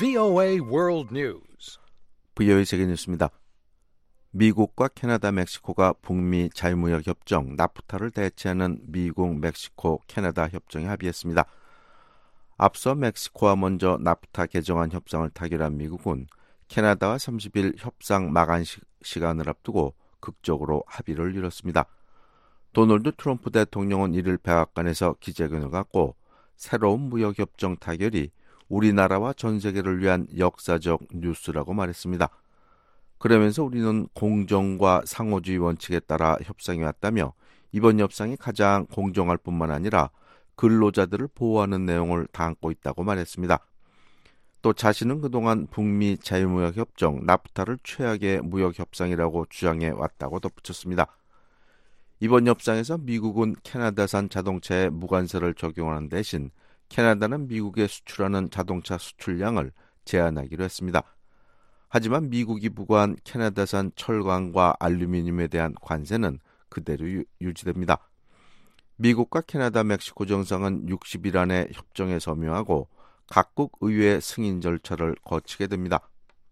VOA World News. VOA 세계 뉴스입니다. 미국과 캐나다, 멕시코가 북미 자유무역 협정 나프타를 대체하는 미국, 멕시코, 캐나다 협정에 합의했습니다. 앞서 멕시코와 먼저 나프타 개정안 협상을 타결한 미국은 캐나다와 30일 협상 마감 시간을 앞두고 극적으로 합의를 이뤘습니다. 도널드 트럼프 대통령은 이를 백악관에서 기자회견을 갖고 새로운 무역협정 타결이 우리나라와 전 세계를 위한 역사적 뉴스라고 말했습니다. 그러면서 우리는 공정과 상호주의 원칙에 따라 협상해 왔다며 이번 협상이 가장 공정할 뿐만 아니라 근로자들을 보호하는 내용을 담고 있다고 말했습니다. 또 자신은 그동안 북미 자유무역협정 나프타를 최악의 무역협상이라고 주장해 왔다고 덧붙였습니다. 이번 협상에서 미국은 캐나다산 자동차에 무관세를 적용하는 대신 캐나다는 미국에 수출하는 자동차 수출량을 제한하기로 했습니다. 하지만 미국이 부과한 캐나다산 철광과 알루미늄에 대한 관세는 그대로 유지됩니다. 미국과 캐나다, 멕시코 정상은 60일 안에 협정에 서명하고 각국 의회 승인 절차를 거치게 됩니다.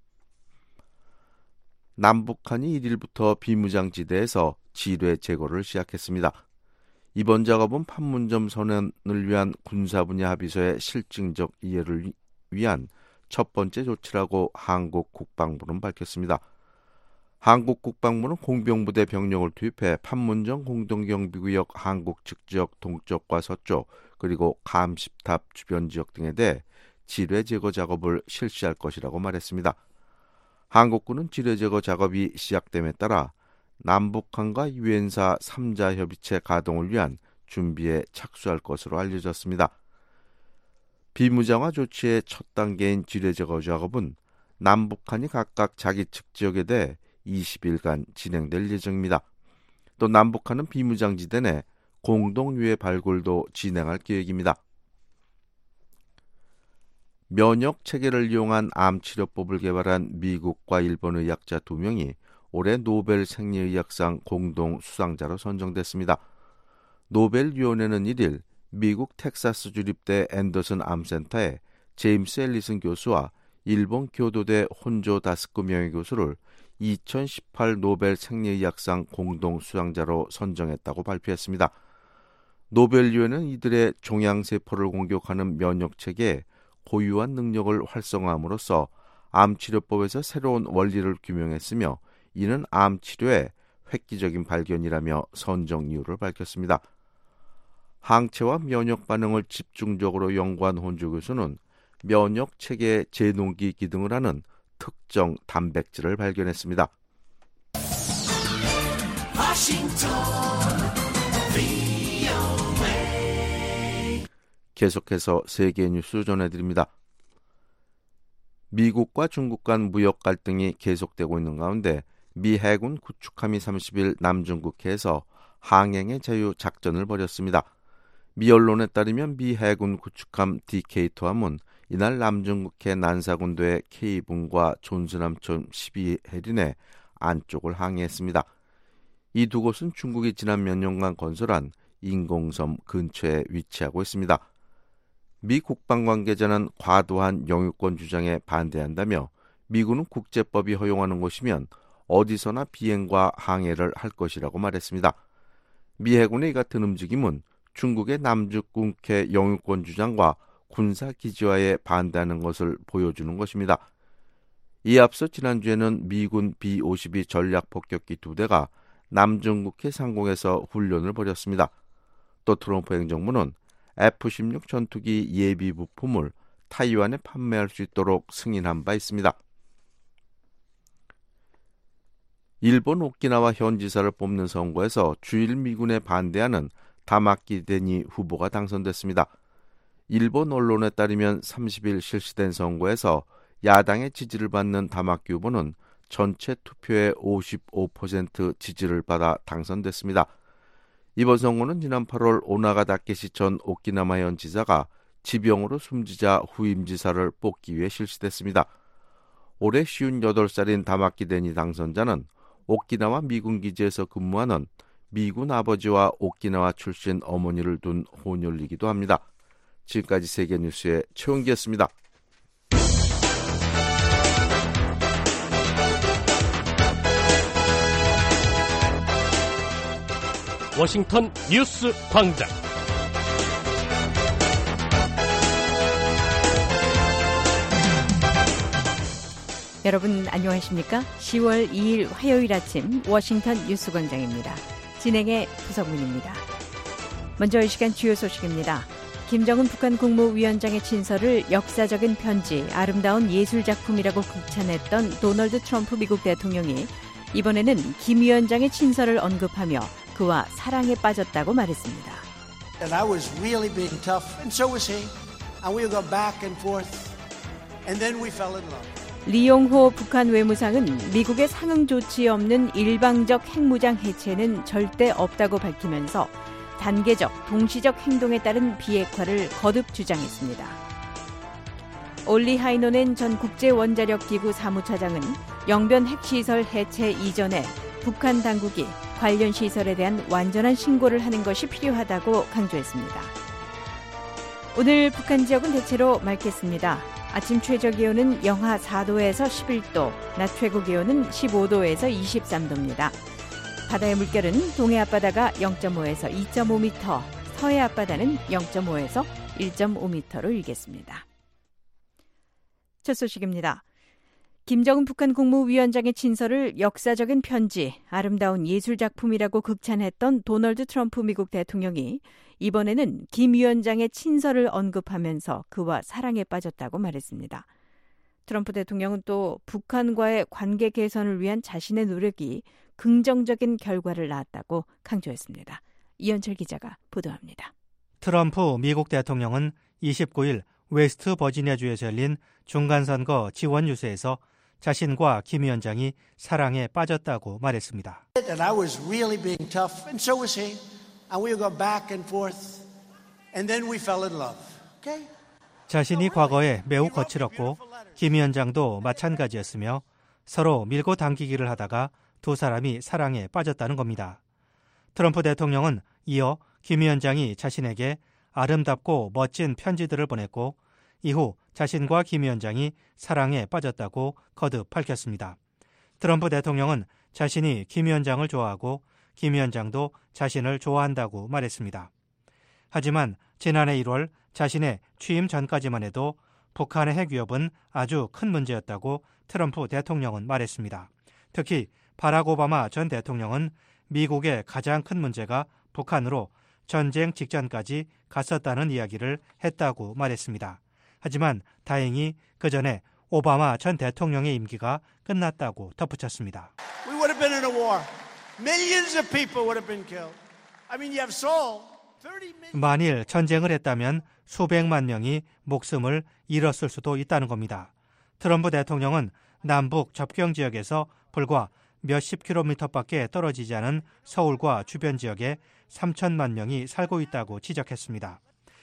남북한이 1일부터 비무장지대에서 지뢰 제거를 시작했습니다. 이번 작업은 판문점 선언을 위한 군사분야 합의서의 실증적 이해를 위한 첫 번째 조치라고 한국 국방부는 밝혔습니다. 한국 국방부는 공병부대 병력을 투입해 판문점 공동경비구역 한국 측지역 동쪽과 서쪽 그리고 감시탑 주변 지역 등에 대해 지뢰 제거 작업을 실시할 것이라고 말했습니다. 한국군은 지뢰 제거 작업이 시작됨에 따라 남북한과 유엔사 3자 협의체 가동을 위한 준비에 착수할 것으로 알려졌습니다. 비무장화 조치의 첫 단계인 지뢰 제거 작업은 남북한이 각각 자기 측 지역에 대해 20일간 진행될 예정입니다. 또 남북한은 비무장지대 내 공동유해 발굴도 진행할 계획입니다. 면역 체계를 이용한 암 치료법을 개발한 미국과 일본 의학자 2명이 올해 노벨 생리의학상 공동 수상자로 선정됐습니다. 노벨위원회는 1일 미국 텍사스 주립대 앤더슨 암센터의 제임스 앨리슨 교수와 일본 교도대 혼조 다스쿠 명예교수를 2018 노벨 생리의학상 공동 수상자로 선정했다고 발표했습니다. 노벨위원회는 이들의 종양세포를 공격하는 면역체계에 고유한 능력을 활성화함으로써 암치료법에서 새로운 원리를 규명했으며 이는 암치료의 획기적인 발견이라며 선정 이유를 밝혔습니다. 항체와 면역 반응을 집중적으로 연구한 혼조 교수는 면역체계의 제동기 기능을 하는 특정 단백질을 발견했습니다. 계속해서 세계 뉴스 전해드립니다. 미국과 중국 간 무역 갈등이 계속되고 있는 가운데 미 해군 구축함이 30일 남중국해에서 항행의 자유 작전을 벌였습니다. 미 언론에 따르면 미 해군 구축함 DK2함은 이날 남중국해 난사군도의 K분과 존스남촌 12해린의 안쪽을 항해했습니다. 이 두 곳은 중국이 지난 몇 년간 건설한 인공섬 근처에 위치하고 있습니다. 미 국방 관계자는 과도한 영유권 주장에 반대한다며 미군은 국제법이 허용하는 곳이면 어디서나 비행과 항해를 할 것이라고 말했습니다. 미 해군의 이 같은 움직임은 중국의 남중국해 영유권 주장과 군사기지화에 반대하는 것을 보여주는 것입니다. 이에 앞서 지난주에는 미군 B-52 전략폭격기 2대가 남중국해 상공에서 훈련을 벌였습니다. 또 트럼프 행정부는 F-16 전투기 예비 부품을 타이완에 판매할 수 있도록 승인한 바 있습니다. 일본 오키나와 현지사를 뽑는 선거에서 주일 미군에 반대하는 다마키 데니 후보가 당선됐습니다. 일본 언론에 따르면 30일 실시된 선거에서 야당의 지지를 받는 다마키 후보는 전체 투표의 55% 지지를 받아 당선됐습니다. 이번 선거는 지난 8월 오나가 다케시 전 오키나와 현지사가 지병으로 숨지자 후임지사를 뽑기 위해 실시됐습니다. 올해 58살인 다마키 데니 당선자는 오키나와 미군 기지에서 근무하는 미군 아버지와 오키나와 출신 어머니를 둔 혼혈이기도 합니다. 지금까지 세계뉴스의 최은기였습니다. 워싱턴 뉴스 광장. 여러분 안녕하십니까? 10월 2일 화요일 아침 워싱턴 뉴스 광장입니다. 진행의 부석문입니다. 먼저 이 시간 주요 소식입니다. 김정은 북한 국무위원장의 친서를 역사적인 편지, 아름다운 예술작품이라고 극찬했던 도널드 트럼프 미국 대통령이 이번에는 김 위원장의 친서를 언급하며 그와 사랑에 빠졌다고 말했습니다. And I was really being tough, and so was he. And we would go back and forth, and then we fell in love. 리용호 북한 외무상은 미국의 상응 조치 없는 일방적 핵무장 해체는 절대 없다고 밝히면서 단계적, 동시적 행동에 따른 비핵화를 거듭 주장했습니다. 올리 하이노넨 전 국제원자력기구 사무차장은 영변 핵시설 해체 이전에 북한 당국이 관련 시설에 대한 완전한 신고를 하는 것이 필요하다고 강조했습니다. 오늘 북한 지역은 대체로 맑겠습니다. 아침 최저기온은 영하 4도에서 11도, 낮 최고기온은 15도에서 23도입니다. 바다의 물결은 동해 앞바다가 0.5에서 2.5m, 서해 앞바다는 0.5에서 1.5m로 일겠습니다. 첫 소식입니다. 김정은 북한 국무위원장의 친서를 역사적인 편지, 아름다운 예술작품이라고 극찬했던 도널드 트럼프 미국 대통령이 이번에는 김 위원장의 친서를 언급하면서 그와 사랑에 빠졌다고 말했습니다. 트럼프 대통령은 또 북한과의 관계 개선을 위한 자신의 노력이 긍정적인 결과를 낳았다고 강조했습니다. 이현철 기자가 보도합니다. 트럼프 미국 대통령은 29일 웨스트 버지니아주에서 열린 중간선거 지원 유세에서 자신과 김 위원장이 사랑에 빠졌다고 말했습니다. And I was really being tough, and so was he. And we would go back and forth, and then we fell in love. Okay? 자신이 과거에 매우 거칠었고 김 위원장도 마찬가지였으며 서로 밀고 당기기를 하다가 두 사람이 사랑에 빠졌다는 겁니다. 트럼프 대통령은 이어 김 위원장이 자신에게 아름답고 멋진 편지들을 보냈고 이후 자신과 김 위원장이 사랑에 빠졌다고 거듭 밝혔습니다. 트럼프 대통령은 자신이 김 위원장을 좋아하고 김 위원장도 자신을 좋아한다고 말했습니다. 하지만 지난해 1월 자신의 취임 전까지만 해도 북한의 핵 위협은 아주 큰 문제였다고 트럼프 대통령은 말했습니다. 특히 바락 오바마 전 대통령은 미국의 가장 큰 문제가 북한으로 전쟁 직전까지 갔었다는 이야기를 했다고 말했습니다. 하지만 다행히 그 전에 오바마 전 대통령의 임기가 끝났다고 덧붙였습니다. We would have been in a war. Millions of people would have been killed. I mean, you have Seoul. 30 million. 만일 전쟁을 했다면 수백만 명이 목숨을 잃었을 수도 있다는 겁니다. 트럼프 대통령은 남북 접경 지역에서 불과 몇십 킬로미터밖에 떨어지지 않은 서울과 주변 지역에 3천만 명이 살고 있다고 지적했습니다.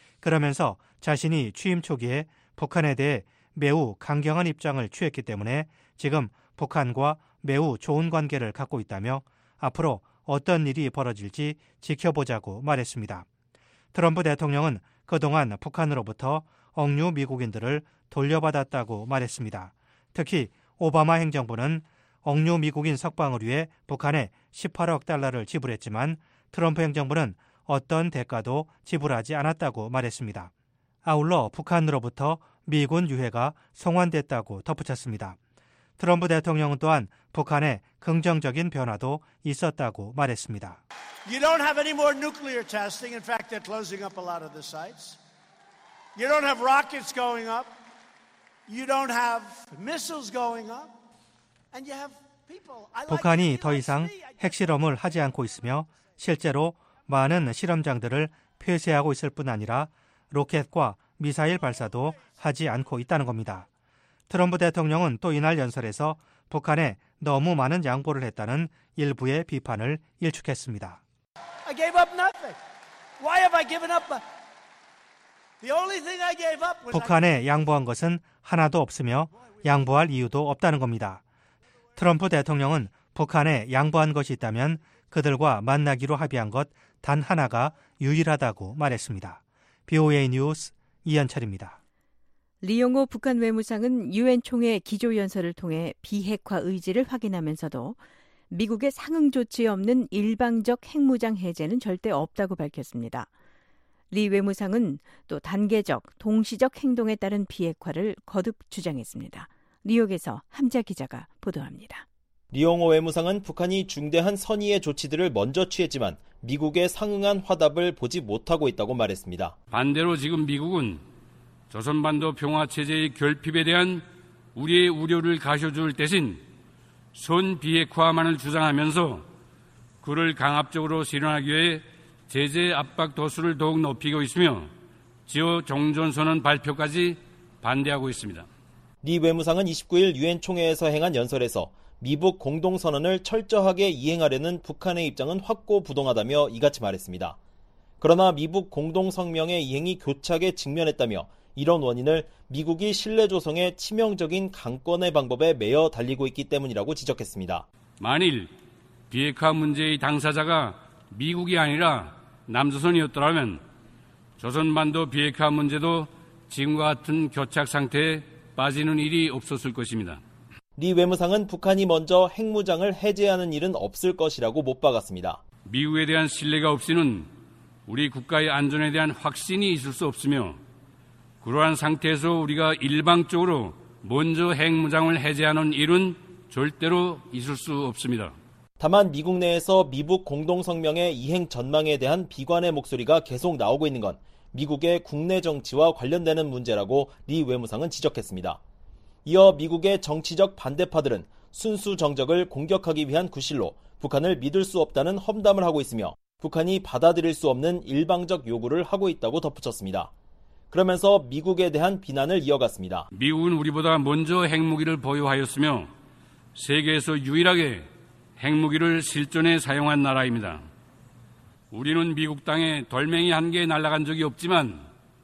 그러면서 자신이 취임 초기에 북한에 대해 매우 강경한 입장을 취했기 때문에 지금 북한과 매우 좋은 관계를 갖고 있다며 앞으로 어떤 일이 벌어질지 지켜보자고 말했습니다. 트럼프 대통령은 그동안 북한으로부터 억류 미국인들을 돌려받았다고 말했습니다. 특히 오바마 행정부는 억류 미국인 석방을 위해 북한에 18억 달러를 지불했지만 트럼프 행정부는 어떤 대가도 지불하지 않았다고 말했습니다. 아울러 북한으로부터 미군 유해가 송환됐다고 덧붙였습니다. 트럼프 대통령은 또한 북한의 긍정적인 변화도 있었다고 말했습니다. You don't have any more nuclear testing. In fact, they're closing up a lot of the sites. You don't have rockets going up. You don't have missiles going up. And you have people. 북한이 더 이상 핵실험을 하지 않고 있으며 실제로 많은 실험장들을 폐쇄하고 있을 뿐 아니라 로켓과 미사일 발사도 하지 않고 있다는 겁니다. 트럼프 대통령은 또 이날 연설에서 북한에 너무 많은 양보를 했다는 일부의 비판을 일축했습니다. I gave up nothing. Why have I given up? The only thing I gave up was 북한에 양보한 것은 하나도 없으며 양보할 이유도 없다는 겁니다. 트럼프 대통령은 북한에 양보한 것이 있다면 그들과 만나기로 합의한 것 단 하나가 유일하다고 말했습니다. BOA 뉴스 이현철입니다. 리용호 북한 외무상은 유엔 총회 기조연설을 통해 비핵화 의지를 확인하면서도 미국의 상응 조치 없는 일방적 핵무장 해제는 절대 없다고 밝혔습니다. 리 외무상은 또 단계적, 동시적 행동에 따른 비핵화를 거듭 주장했습니다. 뉴욕에서 함자 기자가 보도합니다. 리용호 외무상은 북한이 중대한 선의의 조치들을 먼저 취했지만 미국의 상응한 화답을 보지 못하고 있다고 말했습니다. 반대로 지금 미국은 조선반도 평화체제의 결핍에 대한 우리의 우려를 가셔줄 대신 선 비핵화만을 주장하면서 그를 강압적으로 실현하기 위해 제재 압박 도수를 더욱 높이고 있으며 지호 종전선언 발표까지 반대하고 있습니다. 리 외무상은 29일 유엔 총회에서 행한 연설에서 미북 공동선언을 철저하게 이행하려는 북한의 입장은 확고부동하다며 이같이 말했습니다. 그러나 미북 공동성명의 이행이 교착에 직면했다며 이런 원인을 미국이 신뢰 조성에 치명적인 강권의 방법에 매여 달리고 있기 때문이라고 지적했습니다. 만일 비핵화 문제의 당사자가 미국이 아니라 남조선이었더라면 조선반도 비핵화 문제도 지금과 같은 교착 상태에 빠지는 일이 없었을 것입니다. 리 외무상은 북한이 먼저 핵무장을 해제하는 일은 없을 것이라고 못 박았습니다. 미국에 대한 신뢰가 없이는 우리 국가의 안전에 대한 확신이 있을 수 없으며 그러한 상태에서 우리가 일방적으로 먼저 핵무장을 해제하는 일은 절대로 있을 수 없습니다. 다만 미국 내에서 미북 공동성명의 이행 전망에 대한 비관의 목소리가 계속 나오고 있는 건 미국의 국내 정치와 관련되는 문제라고 리 외무상은 지적했습니다. 이어 미국의 정치적 반대파들은 순수 정적을 공격하기 위한 구실로 북한을 믿을 수 없다는 험담을 하고 있으며 북한이 받아들일 수 없는 일방적 요구를 하고 있다고 덧붙였습니다. 그러면서 미국에 대한 비난을 이어갔습니다. 미국은 우리보다 먼저 핵무기를 보유하였으며 세계에서 유일하게 핵무기를 실전에 사용한 나라입니다. 우리는 미국 땅에 돌멩이 한 개 날아간 적이 없지만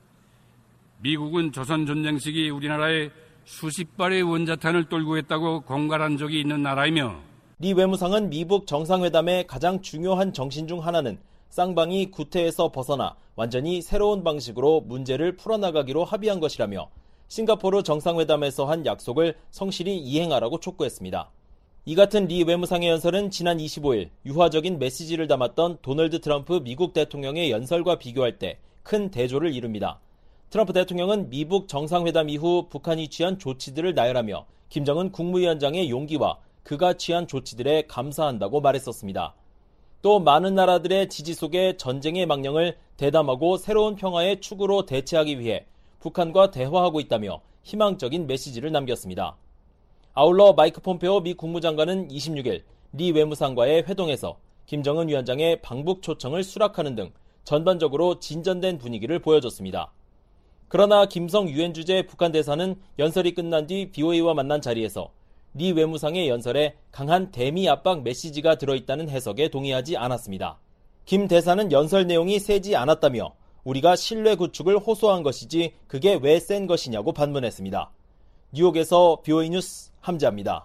미국은 조선 전쟁 시기 우리나라에 수십 발의 원자탄을 떨고 했다고 공갈한 적이 있는 나라이며 리 외무상은 미북 정상회담의 가장 중요한 정신 중 하나는 쌍방이 구태에서 벗어나 완전히 새로운 방식으로 문제를 풀어나가기로 합의한 것이라며 싱가포르 정상회담에서 한 약속을 성실히 이행하라고 촉구했습니다. 이 같은 리 외무상의 연설은 지난 25일 유화적인 메시지를 담았던 도널드 트럼프 미국 대통령의 연설과 비교할 때 큰 대조를 이룹니다. 트럼프 대통령은 미북 정상회담 이후 북한이 취한 조치들을 나열하며 김정은 국무위원장의 용기와 그가 취한 조치들에 감사한다고 말했었습니다. 또 많은 나라들의 지지 속에 전쟁의 망령을 대담하고 새로운 평화의 축으로 대체하기 위해 북한과 대화하고 있다며 희망적인 메시지를 남겼습니다. 아울러 마이크 폼페오 미 국무장관은 26일 리 외무상과의 회동에서 김정은 위원장의 방북 초청을 수락하는 등 전반적으로 진전된 분위기를 보여줬습니다. 그러나 김성 유엔 주재 북한 대사는 연설이 끝난 뒤 BOA와 만난 자리에서 리 외무상의 연설에 강한 대미 압박 메시지가 들어있다는 해석에 동의하지 않았습니다. 김 대사는 연설 내용이 세지 않았다며 우리가 신뢰 구축을 호소한 것이지 그게 왜 센 것이냐고 반문했습니다. 뉴욕에서 BOA 뉴스 함자입니다.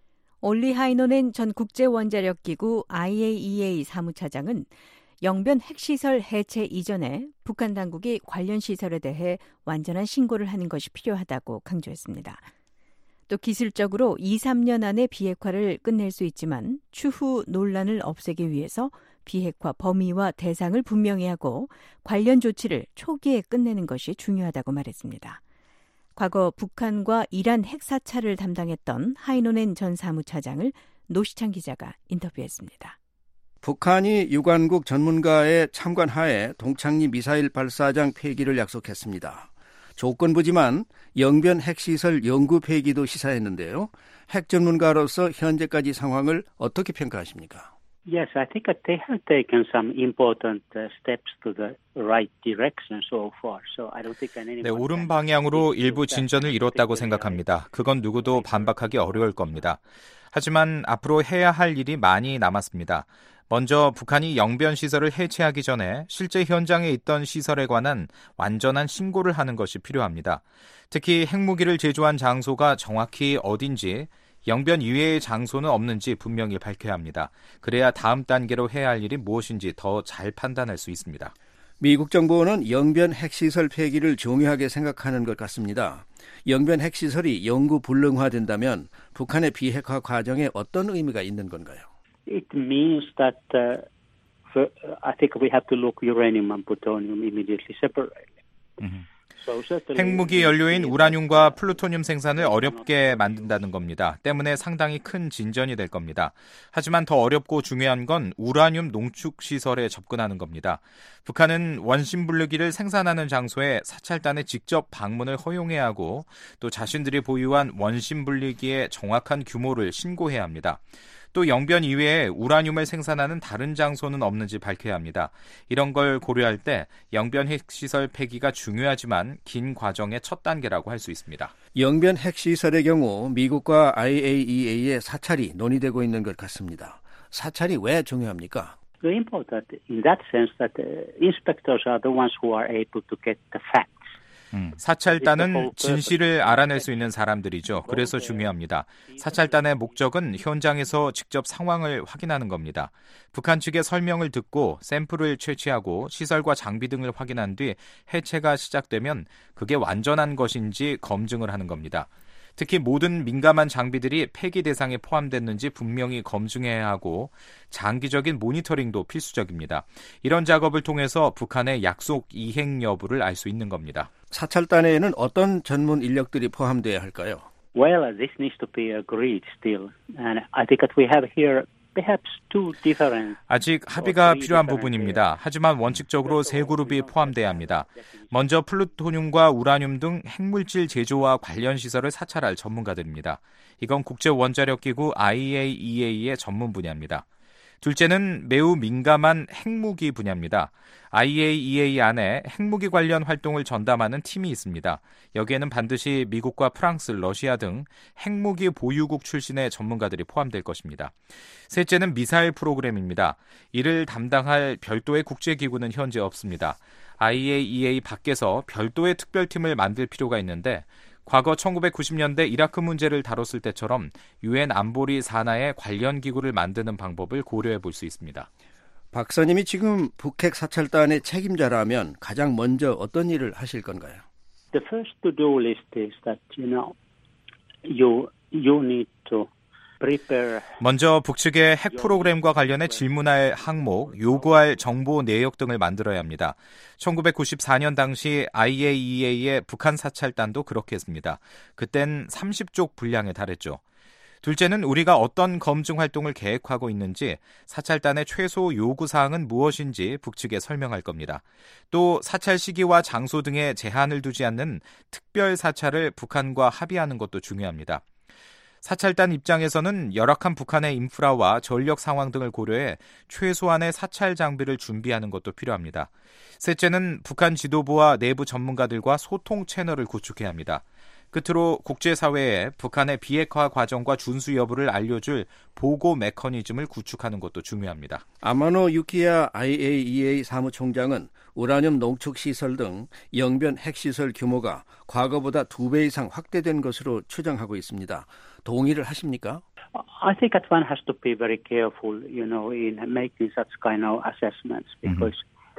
올리 하이노넨 전 국제원자력기구 IAEA 사무차장은 영변 핵시설 해체 이전에 북한 당국이 관련 시설에 대해 완전한 신고를 하는 것이 필요하다고 강조했습니다. 또 기술적으로 2-3년 안에 비핵화를 끝낼 수 있지만 추후 논란을 없애기 위해서 비핵화 범위와 대상을 분명히 하고 관련 조치를 초기에 끝내는 것이 중요하다고 말했습니다. 과거 북한과 이란 핵사찰을 담당했던 하이노넨 전 사무차장을 노시창 기자가 인터뷰했습니다. 북한이 유관국 전문가의 참관하에 동창리 미사일 발사장 폐기를 약속했습니다. 조건부지만 영변 핵시설 연구 폐기도 시사했는데요. 핵 전문가로서 현재까지 상황을 어떻게 평가하십니까? Yes, I think they have taken some important steps to the right direction so far. So I don't think anyone. 네, 옳은 방향으로 일부 진전을 이뤘다고 생각합니다. 그건 누구도 반박하기 어려울 겁니다. 하지만 앞으로 해야 할 일이 많이 남았습니다. 먼저 북한이 영변 시설을 해체하기 전에 실제 현장에 있던 시설에 관한 완전한 신고를 하는 것이 필요합니다. 특히 핵무기를 제조한 장소가 정확히 어딘지, 영변 이외의 장소는 없는지 분명히 밝혀야 합니다. 그래야 다음 단계로 해야 할 일이 무엇인지 더 잘 판단할 수 있습니다. 미국 정부는 영변 핵시설 폐기를 중요하게 생각하는 것 같습니다. 영변 핵시설이 영구 불능화된다면 북한의 비핵화 과정에 어떤 의미가 있는 건가요? It means that I think we have to look uranium and plutonium immediately separately. 핵무기 연료인 우라늄과 플루토늄 생산을 어렵게 만든다는 겁니다. 때문에 상당히 큰 진전이 될 겁니다. 하지만 더 어렵고 중요한 건 우라늄 농축 시설에 접근하는 겁니다. 북한은 원심 분리기를 생산하는 장소에 사찰단에 직접 방문을 허용해야 하고 또 자신들이 보유한 원심 분리기의 정확한 규모를 신고해야 합니다. 또 영변 이외에 우라늄을 생산하는 다른 장소는 없는지 밝혀야 합니다. 이런 걸 고려할 때 영변 핵시설 폐기가 중요하지만 긴 과정의 첫 단계라고 할 수 있습니다. 영변 핵시설의 경우 미국과 IAEA의 사찰이 논의되고 있는 것 같습니다. 사찰이 왜 중요합니까? The important in that sense that the inspectors are the ones who are able to get the facts. 사찰단은 진실을 알아낼 수 있는 사람들이죠. 그래서 중요합니다. 사찰단의 목적은 현장에서 직접 상황을 확인하는 겁니다. 북한 측의 설명을 듣고 샘플을 채취하고 시설과 장비 등을 확인한 뒤 해체가 시작되면 그게 완전한 것인지 검증을 하는 겁니다. 특히 모든 민감한 장비들이 폐기 대상에 포함됐는지 분명히 검증해야 하고 장기적인 모니터링도 필수적입니다. 이런 작업을 통해서 북한의 약속 이행 여부를 알 수 있는 겁니다. 사찰단에는 어떤 전문 인력들이 포함돼야 할까요? Well, this needs to be agreed still. And I think that we have here perhaps two different. 아직 합의가 필요한 부분입니다. 하지만 원칙적으로 세 그룹이 포함돼야 합니다. 먼저 플루토늄과 우라늄 등 핵물질 제조와 관련 시설을 사찰할 전문가들입니다. 이건 국제원자력기구 IAEA의 전문 분야입니다. 둘째는 매우 민감한 핵무기 분야입니다. IAEA 안에 핵무기 관련 활동을 전담하는 팀이 있습니다. 여기에는 반드시 미국과 프랑스, 러시아 등 핵무기 보유국 출신의 전문가들이 포함될 것입니다. 셋째는 미사일 프로그램입니다. 이를 담당할 별도의 국제기구는 현재 없습니다. IAEA 밖에서 별도의 특별팀을 만들 필요가 있는데 과거 1990년대 이라크 문제를 다뤘을 때처럼 유엔 안보리 산하의 관련 기구를 만드는 방법을 고려해 볼 수 있습니다. 박사님이 지금 북핵 사찰단의 책임자라면 가장 먼저 어떤 일을 하실 건가요? The first to-do list is that you need to 먼저 북측의 핵 프로그램과 관련해 질문할 항목, 요구할 정보 내역 등을 만들어야 합니다. 1994년 당시 IAEA의 북한 사찰단도 그렇게 했습니다. 그땐 30쪽 분량에 달했죠. 둘째는 우리가 어떤 검증 활동을 계획하고 있는지, 사찰단의 최소 요구사항은 무엇인지 북측에 설명할 겁니다. 또 사찰 시기와 장소 등에 제한을 두지 않는 특별 사찰을 북한과 합의하는 것도 중요합니다. 사찰단 입장에서는 열악한 북한의 인프라와 전력 상황 등을 고려해 최소한의 사찰 장비를 준비하는 것도 필요합니다. 셋째는 북한 지도부와 내부 전문가들과 소통 채널을 구축해야 합니다. 끝으로 국제사회에 북한의 비핵화 과정과 준수 여부를 알려줄 보고 메커니즘을 구축하는 것도 중요합니다. 아마노 유키야 IAEA 사무총장은 우라늄 농축시설 등 영변 핵시설 규모가 과거보다 2배 이상 확대된 것으로 추정하고 있습니다. 동의를 하십니까? I think that one has to be very careful, in making such kind of assessments because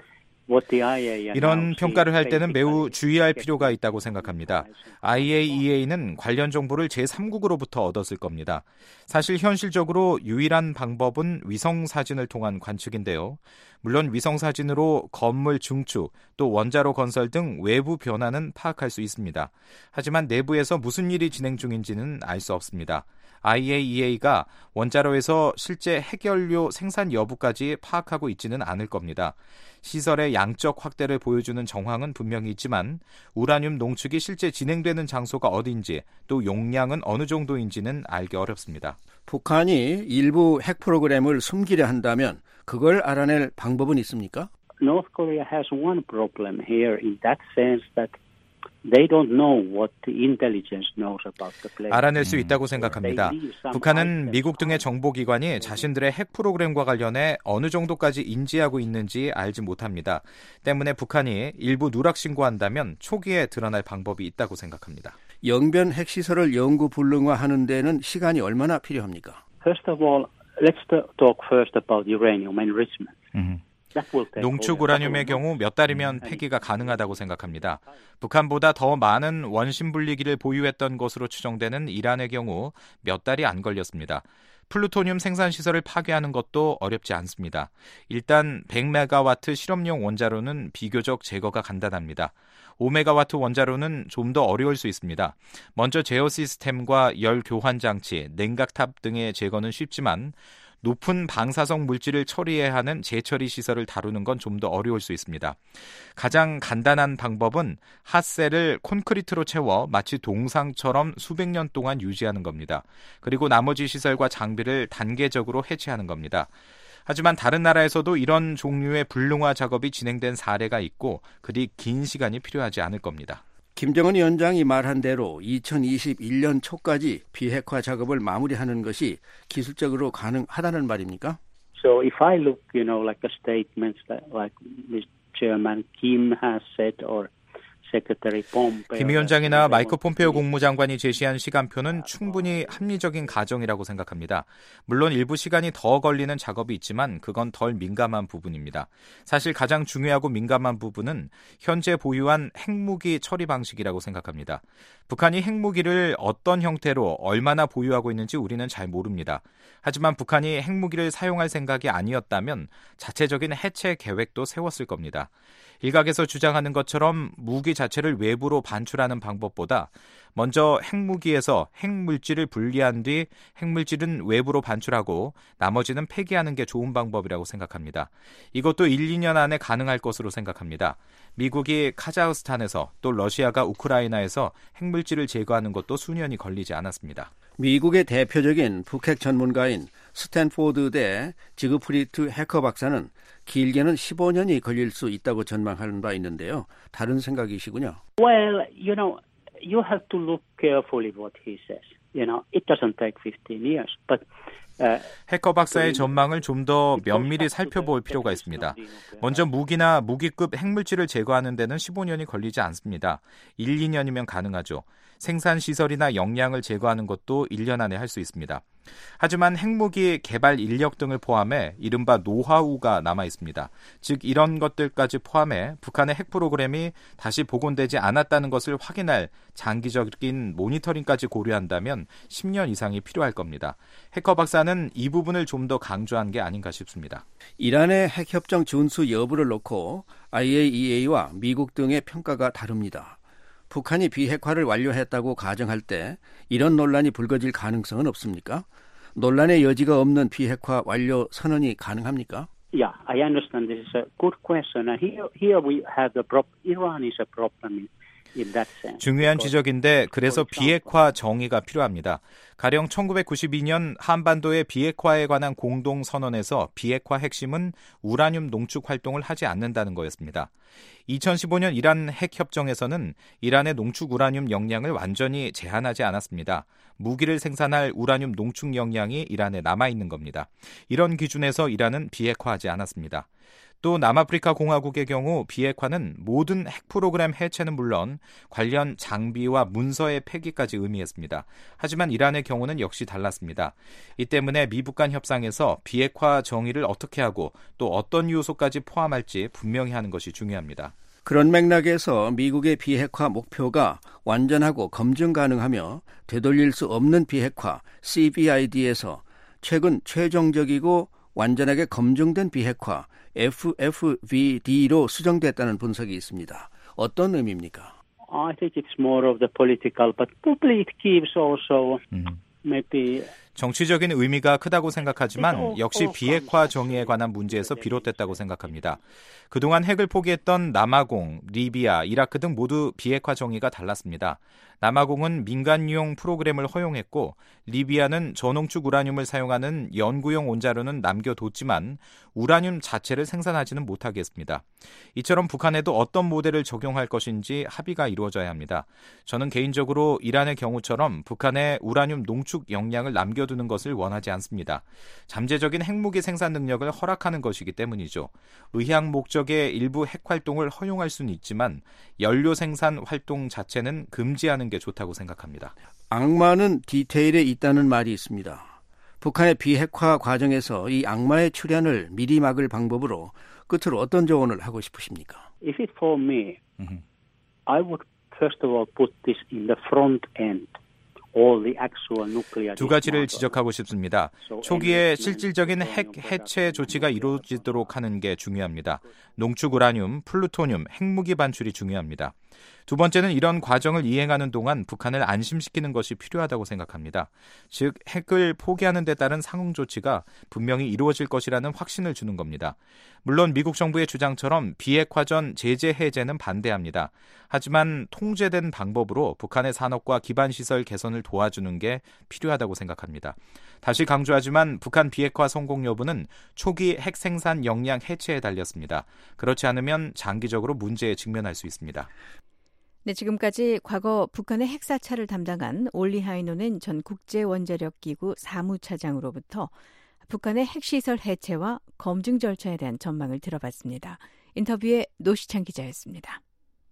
이런 평가를 할 때는 매우 주의할 필요가 있다고 생각합니다. IAEA는 관련 정보를 제3국으로부터 얻었을 겁니다. 사실 현실적으로 유일한 방법은 위성사진을 통한 관측인데요. 물론 위성사진으로 건물 증축, 또 원자로 건설 등 외부 변화는 파악할 수 있습니다. 하지만 내부에서 무슨 일이 진행 중인지는 알 수 없습니다. IAEA가 원자로에서 실제 핵연료 생산 여부까지 파악하고 있지는 않을 겁니다. 시설의 양적 확대를 보여주는 정황은 분명히 있지만 우라늄 농축이 실제 진행되는 장소가 어디인지 또 용량은 어느 정도인지는 알기 어렵습니다. 북한이 일부 핵 프로그램을 숨기려 한다면 그걸 알아낼 방법은 있습니까? North Korea has one problem here in that sense that They don't know what the intelligence knows about the place. 알아낼 수 있다고 생각합니다. 북한은 미국 등의 정보기관이 자신들의 핵 프로그램과 관련해 어느 정도까지 인지하고 있는지 알지 못합니다. 때문에 북한이 일부 누락 신고한다면 초기에 드러날 방법이 있다고 생각합니다. 영변 핵시설을 영구 불능화하는 데는 시간이 얼마나 필요합니까? First of all, let's talk first about uranium enrichment. 농축 우라늄의 경우 몇 달이면 폐기가 가능하다고 생각합니다. 북한보다 더 많은 원심 분리기를 보유했던 것으로 추정되는 이란의 경우 몇 달이 안 걸렸습니다. 플루토늄 생산 시설을 파괴하는 것도 어렵지 않습니다. 일단 100메가와트 실험용 원자로는 비교적 제거가 간단합니다. 5메가와트 원자로는 좀 더 어려울 수 있습니다. 먼저 제어 시스템과 열 교환 장치, 냉각탑 등의 제거는 쉽지만 높은 방사성 물질을 처리해야 하는 재처리 시설을 다루는 건 좀 더 어려울 수 있습니다. 가장 간단한 방법은 핫셀을 콘크리트로 채워 마치 동상처럼 수백 년 동안 유지하는 겁니다. 그리고 나머지 시설과 장비를 단계적으로 해체하는 겁니다. 하지만 다른 나라에서도 이런 종류의 불능화 작업이 진행된 사례가 있고 그리 긴 시간이 필요하지 않을 겁니다. 김정은 위원장이 말한 대로 2021년 초까지 비핵화 작업을 마무리하는 것이 기술적으로 가능하다는 말입니까? So if I look, like a statement like Mr. Chairman Kim has said or 김 위원장이나 마이크 폼페오 국무장관이 제시한 시간표는 충분히 합리적인 가정이라고 생각합니다. 물론 일부 시간이 더 걸리는 작업이 있지만 그건 덜 민감한 부분입니다. 사실 가장 중요하고 민감한 부분은 현재 보유한 핵무기 처리 방식이라고 생각합니다. 북한이 핵무기를 어떤 형태로 얼마나 보유하고 있는지 우리는 잘 모릅니다. 하지만 북한이 핵무기를 사용할 생각이 아니었다면 자체적인 해체 계획도 세웠을 겁니다. 일각에서 주장하는 것처럼 무기 자체를 외부로 반출하는 방법보다 먼저 핵무기에서 핵물질을 분리한 뒤 핵물질은 외부로 반출하고 나머지는 폐기하는 게 좋은 방법이라고 생각합니다. 이것도 1, 2년 안에 가능할 것으로 생각합니다. 미국이 카자흐스탄에서 또 러시아가 우크라이나에서 핵물질을 제거하는 것도 수년이 걸리지 않았습니다. 미국의 대표적인 북핵 전문가인 스탠포드대 지그프리트 해커 박사는 길게는 15년이 걸릴 수 있다고 전망하는 바 있는데요. 다른 생각이시군요. Well, you have to look carefully what he says. It doesn't take 15 years, but 해커 박사의 전망을 좀 더 면밀히 살펴볼 필요가 있습니다. 먼저 무기나 무기급 핵물질을 제거하는 데는 15년이 걸리지 않습니다. 1, 2년이면 가능하죠. 생산시설이나 역량을 제거하는 것도 1년 안에 할 수 있습니다. 하지만 핵무기 개발 인력 등을 포함해 이른바 노하우가 남아 있습니다. 즉 이런 것들까지 포함해 북한의 핵 프로그램이 다시 복원되지 않았다는 것을 확인할 장기적인 모니터링까지 고려한다면 10년 이상이 필요할 겁니다. 해커 박사는 이 부분을 좀 더 강조한 게 아닌가 싶습니다. 이란의 핵협정 준수 여부를 놓고 IAEA와 미국 등의 평가가 다릅니다. 북한이 비핵화를 완료했다고 가정할 때 이런 논란이 불거질 가능성은 없습니까? 논란의 여지가 없는 비핵화 완료 선언이 가능합니까? Yeah, I understand this is a good question. Here we have Iran is a problem in that sense. 중요한 지적인데 그래서 비핵화 정의가 필요합니다. 가령 1992년 한반도의 비핵화에 관한 공동선언에서 비핵화 핵심은 우라늄 농축 활동을 하지 않는다는 거였습니다. 2015년 이란 핵협정에서는 이란의 농축 우라늄 역량을 완전히 제한하지 않았습니다. 무기를 생산할 우라늄 농축 역량이 이란에 남아있는 겁니다. 이런 기준에서 이란은 비핵화하지 않았습니다. 또 남아프리카 공화국의 경우 비핵화는 모든 핵 프로그램 해체는 물론 관련 장비와 문서의 폐기까지 의미했습니다. 하지만 이란의 경우는 역시 달랐습니다. 이 때문에 미북 간 협상에서 비핵화 정의를 어떻게 하고 또 어떤 요소까지 포함할지 분명히 하는 것이 중요합니다. 그런 맥락에서 미국의 비핵화 목표가 완전하고 검증 가능하며 되돌릴 수 없는 비핵화 CVID에서 최근 최종적이고 완전하게 검증된 비핵화 FFVD로 수정됐다는 분석이 있습니다. 어떤 의미입니까? I think it's more of the political, but probably it gives also maybe 정치적인 의미가 크다고 생각하지만 역시 비핵화 정의에 관한 문제에서 비롯됐다고 생각합니다. 그동안 핵을 포기했던 남아공, 리비아, 이라크 등 모두 비핵화 정의가 달랐습니다. 남아공은 민간용 프로그램을 허용했고 리비아는 저농축 우라늄을 사용하는 연구용 원자로는 남겨뒀지만 우라늄 자체를 생산하지는 못하게 했습니다. 이처럼 북한에도 어떤 모델을 적용할 것인지 합의가 이루어져야 합니다. 저는 개인적으로 이란의 경우처럼 북한의 우라늄 농축 역량을 남겨두는 것을 원하지 않습니다. 잠재적인 핵무기 생산 능력을 허락하는 것이기 때문이죠. 의향 목적의 일부 핵 활동을 허용할 수는 있지만 연료 생산 활동 자체는 금지하는 게 좋다고 생각합니다. 악마는 디테일에 있다는 말이 있습니다. 북한의 비핵화 과정에서 이 악마의 출현을 미리 막을 방법으로 끝으로 어떤 조언을 하고 싶으십니까? If it for me, I would first of all put this in the front end all the actual nuclear 두 가지를 dismantle. 지적하고 싶습니다. 초기에 실질적인 핵 해체 조치가 이루어지도록 하는 게 중요합니다. 농축 우라늄, 플루토늄, 핵무기 반출이 중요합니다. 두 번째는 이런 과정을 이행하는 동안 북한을 안심시키는 것이 필요하다고 생각합니다. 즉, 핵을 포기하는 데 따른 상응 조치가 분명히 이루어질 것이라는 확신을 주는 겁니다. 물론 미국 정부의 주장처럼 비핵화 전 제재 해제는 반대합니다. 하지만 통제된 방법으로 북한의 산업과 기반시설 개선을 도와주는 게 필요하다고 생각합니다. 다시 강조하지만 북한 비핵화 성공 여부는 초기 핵 생산 역량 해체에 달렸습니다. 그렇지 않으면 장기적으로 문제에 직면할 수 있습니다. 네, 지금까지 과거 북한의 핵사찰을 담당한 올리 하이노넨 전 국제원자력기구 사무차장으로부터 북한의 핵시설 해체와 검증 절차에 대한 전망을 들어봤습니다. 인터뷰에 노시창 기자였습니다.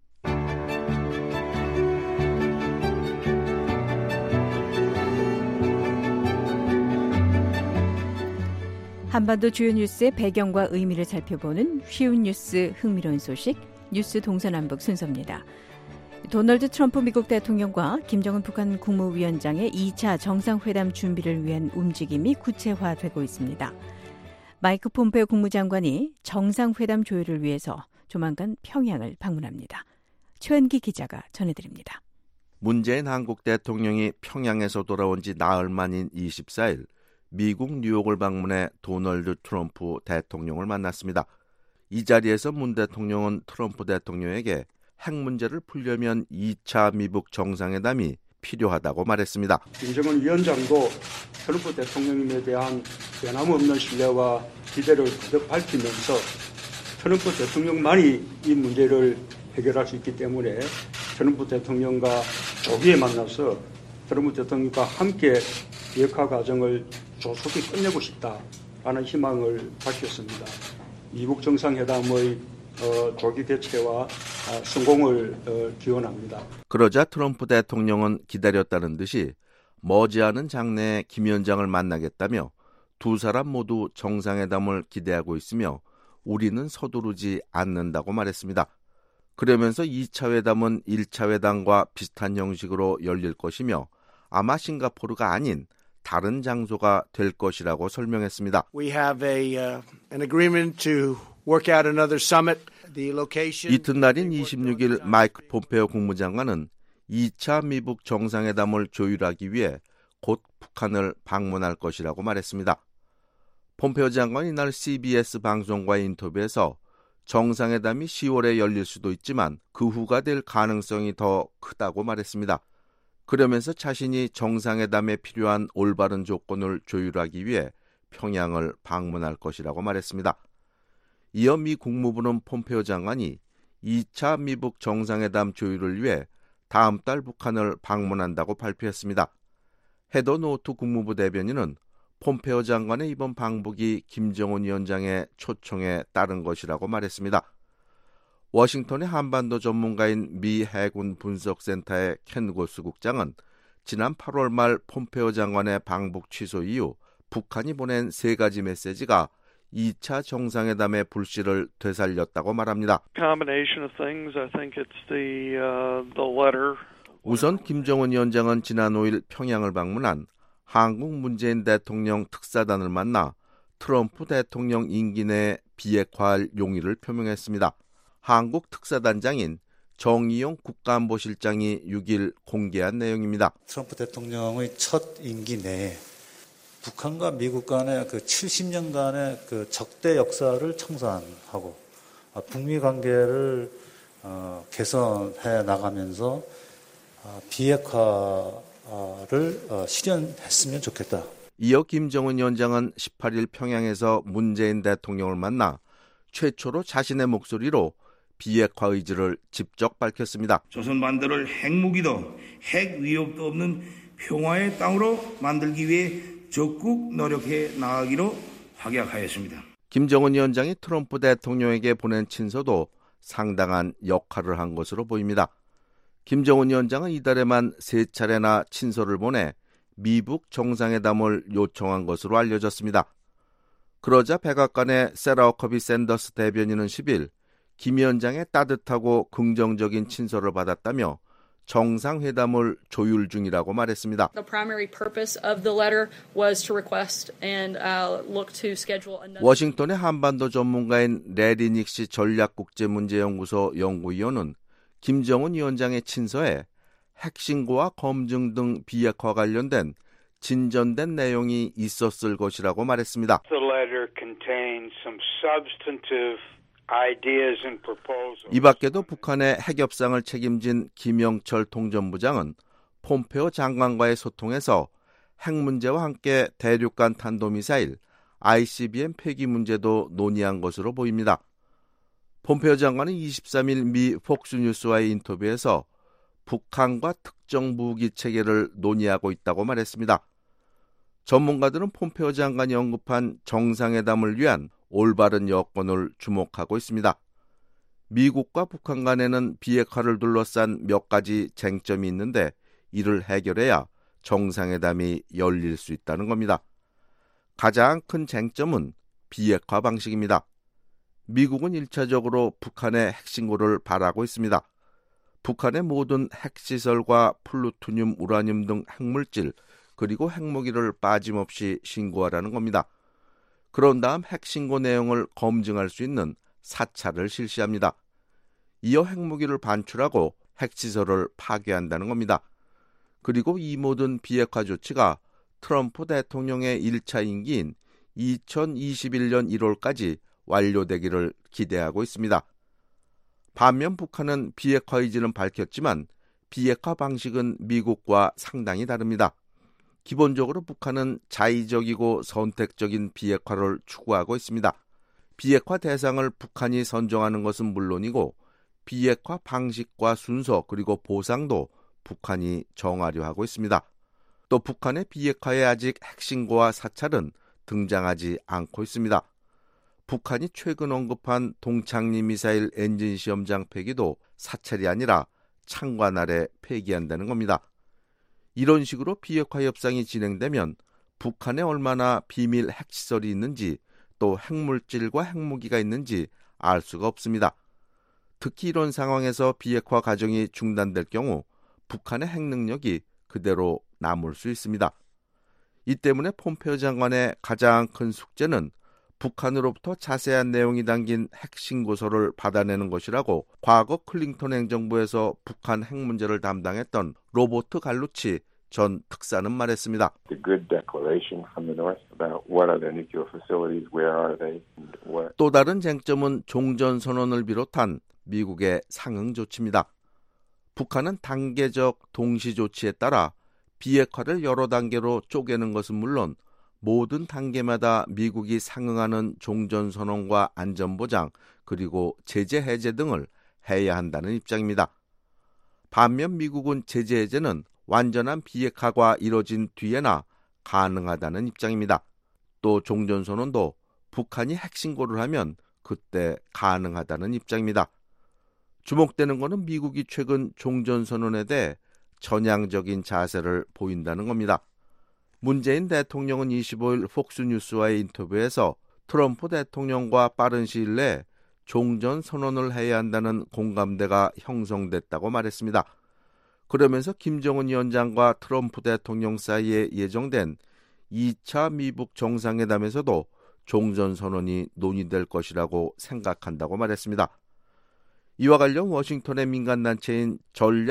한반도 주요 뉴스의 배경과 의미를 살펴보는 쉬운 뉴스, 흥미로운 소식, 뉴스 동서남북 순서입니다. 도널드 트럼프 미국 대통령과 김정은 북한 국무위원장의 2차 정상회담 준비를 위한 움직임이 구체화되고 있습니다. 마이크 폼페오 국무장관이 정상회담 조율을 위해서 조만간 평양을 방문합니다. 최은기 기자가 전해드립니다. 문재인 한국 대통령이 평양에서 돌아온 지 나흘 만인 24일 미국 뉴욕을 방문해 도널드 트럼프 대통령을 만났습니다. 이 자리에서 문 대통령은 트럼프 대통령에게 핵 문제를 풀려면 2차 미북 정상회담이 필요하다고 말했습니다. 김정은 위원장도 트럼프 대통령님에 대한 변함없는 신뢰와 기대를 거듭 밝히면서 트럼프 대통령만이 이 문제를 해결할 수 있기 때문에 트럼프 대통령과 조기에 만나서 트럼프 대통령과 함께 비핵화 과정을 조속히 끝내고 싶다라는 희망을 밝혔습니다. 미북 정상회담의 조기 개최와 성공을 기원합니다. 그러자 트럼프 대통령은 기다렸다는 듯이 머지않은 장래에 김 위원장을 만나겠다며 두 사람 모두 정상회담을 기대하고 있으며 우리는 서두르지 않는다고 말했습니다. 그러면서 2차 회담은 1차 회담과 비슷한 형식으로 열릴 것이며 아마 싱가포르가 아닌 다른 장소가 될 것이라고 설명했습니다. We have an agreement to work out another summit. The location. 이튿날인 26일 마이크 폼페오 국무장관은 2차 미북 정상회담을 조율하기 위해 곧 북한을 방문할 것이라고 말했습니다. 폼페오 장관이 이날 CBS 방송과의 인터뷰에서 정상회담이 10월에 열릴 수도 있지만 그 후가 될 가능성이 더 크다고 말했습니다. 그러면서 자신이 정상회담에 필요한 올바른 조건을 조율하기 위해 평양을 방문할 것이라고 말했습니다. 이어 미 국무부는 폼페오 장관이 2차 미북 정상회담 조율을 위해 다음 달 북한을 방문한다고 발표했습니다. 헤더 노트 국무부 대변인은 폼페오 장관의 이번 방북이 김정은 위원장의 초청에 따른 것이라고 말했습니다. 워싱턴의 한반도 전문가인 미 해군 분석센터의 켄 고스 국장은 지난 8월 말 폼페오 장관의 방북 취소 이후 북한이 보낸 3가지 메시지가 2차 정상회담의 불씨를 되살렸다고 말합니다. 우선 김정은 위원장은 지난 5일 평양을 방문한 한국 문재인 대통령 특사단을 만나 트럼프 대통령 임기 내에 비핵화할 용의를 표명했습니다. 한국 특사단장인 정의용 국가안보실장이 6일 공개한 내용입니다. 트럼프 대통령의 첫 임기 내에 북한과 미국 간의 그 70년간의 그 적대 역사를 청산하고 북미 관계를 개선해 나가면서 비핵화를 실현했으면 좋겠다. 이어 김정은 위원장은 18일 평양에서 문재인 대통령을 만나 최초로 자신의 목소리로 비핵화 의지를 직접 밝혔습니다. 조선 반도를 핵무기도 핵 위협도 없는 평화의 땅으로 만들기 위해 적극 노력해 나가기로 확약하였습니다. 김정은 위원장이 트럼프 대통령에게 보낸 친서도 상당한 역할을 한 것으로 보입니다. 김정은 위원장은 이달에만 3차례나 친서를 보내 미북 정상회담을 요청한 것으로 알려졌습니다. 그러자 백악관의 세라 허커비 샌더스 대변인은 10일 김 위원장의 따뜻하고 긍정적인 친서를 받았다며 정상회담을 조율 중이라고 말했습니다. The primary purpose of the letter was to request and look to schedule another. 워싱턴의 한반도 전문가인 레리 닉시 전략국제문제연구소 연구위원은 김정은 위원장의 친서에 핵신고와 검증 등 비핵화 관련된 진전된 내용이 있었을 것이라고 말했습니다. The letter contains some substantive ideas and proposals. 이 밖에도 북한의 핵협상을 책임진 김영철 통전부장은 폼페오 장관과의 소통에서 핵 문제와 함께 대륙간 탄도미사일 ICBM 폐기 문제도 논의한 것으로 보입니다. 폼페오 장관은 23일 미 폭스뉴스와의 인터뷰에서 북한과 특정 무기 체계를 논의하고 있다고 말했습니다. 전문가들은 폼페오 장관이 언급한 정상회담을 위한 올바른 여건을 주목하고 있습니다. 미국과 북한 간에는 비핵화를 둘러싼 몇 가지 쟁점이 있는데 이를 해결해야 정상회담이 열릴 수 있다는 겁니다. 가장 큰 쟁점은 비핵화 방식입니다. 미국은 1차적으로 북한의 핵신고를 바라고 있습니다. 북한의 모든 핵시설과 플루토늄, 우라늄 등 핵물질 그리고 핵무기를 빠짐없이 신고하라는 겁니다. 그런 다음 핵신고 내용을 검증할 수 있는 사찰을 실시합니다. 이어 핵무기를 반출하고 핵시설을 파괴한다는 겁니다. 그리고 이 모든 비핵화 조치가 트럼프 대통령의 1차 임기인 2021년 1월까지 완료되기를 기대하고 있습니다. 반면 북한은 비핵화 의지는 밝혔지만 비핵화 방식은 미국과 상당히 다릅니다. 기본적으로 북한은 자의적이고 선택적인 비핵화를 추구하고 있습니다. 비핵화 대상을 북한이 선정하는 것은 물론이고 비핵화 방식과 순서 그리고 보상도 북한이 정하려 하고 있습니다. 또 북한의 비핵화에 아직 핵신고와 사찰은 등장하지 않고 있습니다. 북한이 최근 언급한 동창리 미사일 엔진 시험장 폐기도 사찰이 아니라 창관 아래 폐기한다는 겁니다. 이런 식으로 비핵화 협상이 진행되면 북한에 얼마나 비밀 핵시설이 있는지 또 핵물질과 핵무기가 있는지 알 수가 없습니다. 특히 이런 상황에서 비핵화 과정이 중단될 경우 북한의 핵 능력이 그대로 남을 수 있습니다. 이 때문에 폼페오 장관의 가장 큰 숙제는 북한으로부터 자세한 내용이 담긴 핵신고서를 받아내는 것이라고 과거 클링턴 행정부에서 북한 핵 문제를 담당했던 로버트 갈루치 전 특사는 말했습니다. 또 다른 쟁점은 종전선언을 비롯한 미국의 상응 조치입니다. 북한은 단계적 동시 조치에 따라 비핵화를 여러 단계로 쪼개는 것은 물론 모든 단계마다 미국이 상응하는 종전선언과 안전보장 그리고 제재 해제 등을 해야 한다는 입장입니다. 반면 미국은 제재 해제는 완전한 비핵화가 이뤄진 뒤에나 가능하다는 입장입니다. 또 종전선언도 북한이 핵신고를 하면 그때 가능하다는 입장입니다. 주목되는 것은 미국이 최근 종전선언에 대해 전향적인 자세를 보인다는 겁니다. 문재인 대통령은 25일 폭스뉴스와의 인터뷰에서 트럼프 대통령과 빠른 시일 내에 종전선언을 해야 한다는 공감대가 형성됐다고 말했습니다. 그러면서 김정은 위원장과 트럼프 대통령 사이에 예정된 2차 미북 정상회담에서도 종전선언이 논의될 것이라고 생각한다고 말했습니다. 이와 관련 워싱턴의 민간단체인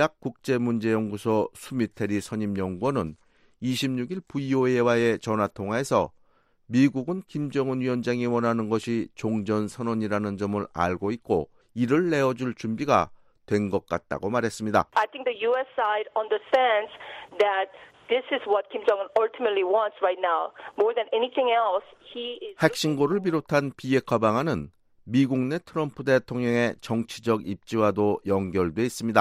전략국제문제연구소 수미테리 선임연구원은 26일 VOA와의 전화통화에서 미국은 김정은 위원장이 원하는 것이 종전선언이라는 점을 알고 있고 이를 내어줄 준비가 된 것 같다고 말했습니다. I think the U.S. side understands that this is what Kim Jong-un ultimately wants right now. More than anything else, he is... 핵신고를 비롯한 비핵화 방안은 미국 내 트럼프 대통령의 정치적 입지와도 연결돼 있습니다.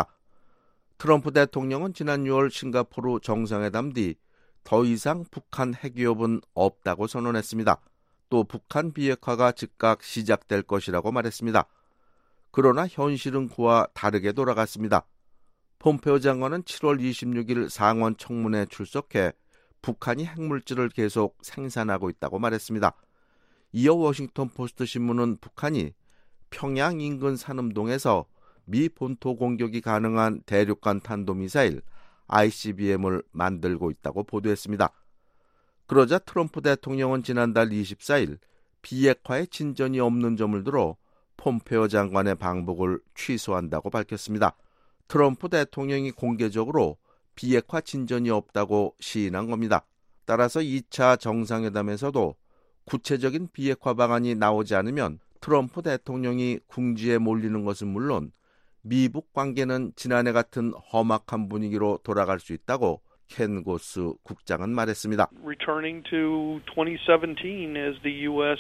트럼프 대통령은 지난 6월 싱가포르 정상회담 뒤 더 이상 북한 핵위협은 없다고 선언했습니다. 또 북한 비핵화가 즉각 시작될 것이라고 말했습니다. 그러나 현실은 그와 다르게 돌아갔습니다. 폼페오 장관은 7월 26일 상원 청문회에 출석해 북한이 핵물질을 계속 생산하고 있다고 말했습니다. 이어 워싱턴 포스트 신문은 북한이 평양 인근 산음동에서 미 본토 공격이 가능한 대륙간 탄도미사일 ICBM을 만들고 있다고 보도했습니다. 그러자 트럼프 대통령은 지난달 24일 비핵화에 진전이 없는 점을 들어 폼페오 장관의 방북을 취소한다고 밝혔습니다. 트럼프 대통령이 공개적으로 비핵화 진전이 없다고 시인한 겁니다. 따라서 2차 정상회담에서도 구체적인 비핵화 방안이 나오지 않으면 트럼프 대통령이 궁지에 몰리는 것은 물론 미북 관계는 지난해 같은 험악한 분위기로 돌아갈 수 있다고 켄 고스 국장은 말했습니다. Returning to 2017 as the U.S.